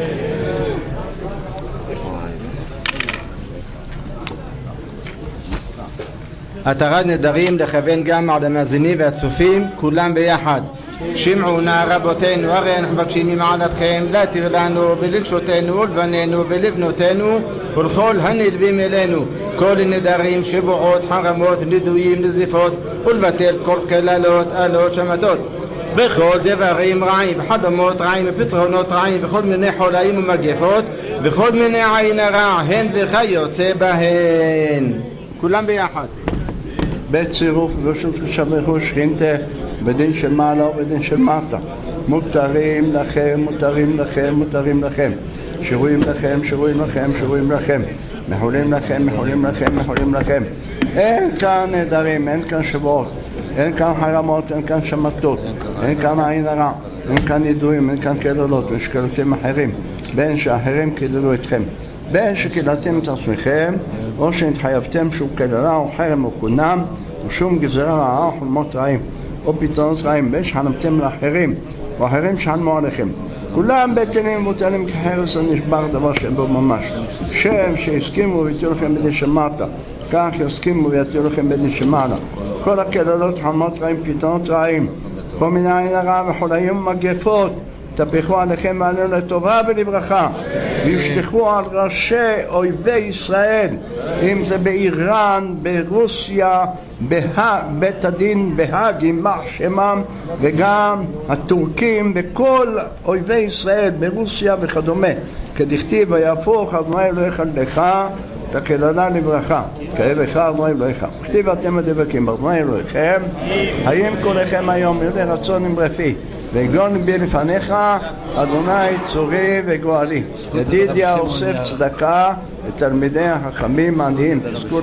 התרת נדרים לכוון גם על המאזינים והצופים כולם ביחד. שמעו נא רבותינו, הרי אנחנו מבקשים ממעלתכם להתיר לנו ולנשותנו ולבנינו ולבנותינו ולכל הנלווים אלינו כל נדרים, שבועות, חרמות, נדויים, נזיפות, ולבטל כל קללות, עלות, שמתות בכל דברים רעים, חלומות רעים ופתרונות רעים וכל מיני חולאים ומגפות וכל מיני עין הרע הן וכיוצא בהן. כולם ביחד. בצירוף ורשות שבחו שכינתה בדין של מעלה ובדין של מטה. מותרים לכם, מותרים לכם, מותרים לכם, שרויים לכם, שרויים לכם, שרויים לכם, מחולים לכם, מחולים לכם, מחולים לכם. אין כאן נדרים, אין כאן שבועות, אין כאן חרמות, אין כאן שמתות, אין כאן עין הרע, אין כאן ידועים, אין כאן קללות ושקלותים אחרים, בין שאחרים קללו אתכם, בין שקללתם את עצמכם או שהתחייבתם שום קללה או חרם או קונם או שום גזרה רעה או חולמות רעים או פתרונות רעים, בין שחלמתם לאחרים או אחרים שחלמו עליכם, כולם בטלים ומוטלים כחרס הנשבר דבר שאין בו ממש. שם שהסכימו ויתירו לכם בדין שמעת, כך יסכימו ויתירו לכם בדין שמעלה. כל הקללות, חלמות רעים, פתרונות רעים, כל מיני עין הרע וחולאים ומגפות תפחו עליכם ועלינו לטובה ולברכה, וישלחו על ראשי אויבי ישראל, אם זה באיראן, ברוסיה, בית הדין בהאג, יימח שמם, וגם הטורקים וכל אויבי ישראל ברוסיה וכדומה, כדכתיב ויהפוך אדוני אלוהיך לך תקלנה לברכה, קרב לך אדוני אלוהיך. וכתיב אתם הדבקים באדוני אלוהיכם, האם קולכם היום יודע רצון עם רפי, ויגון ליבי לפניך, אדוני צורי וגואלי. ידידיה אוסף צדקה לתלמידי החכמים העניים.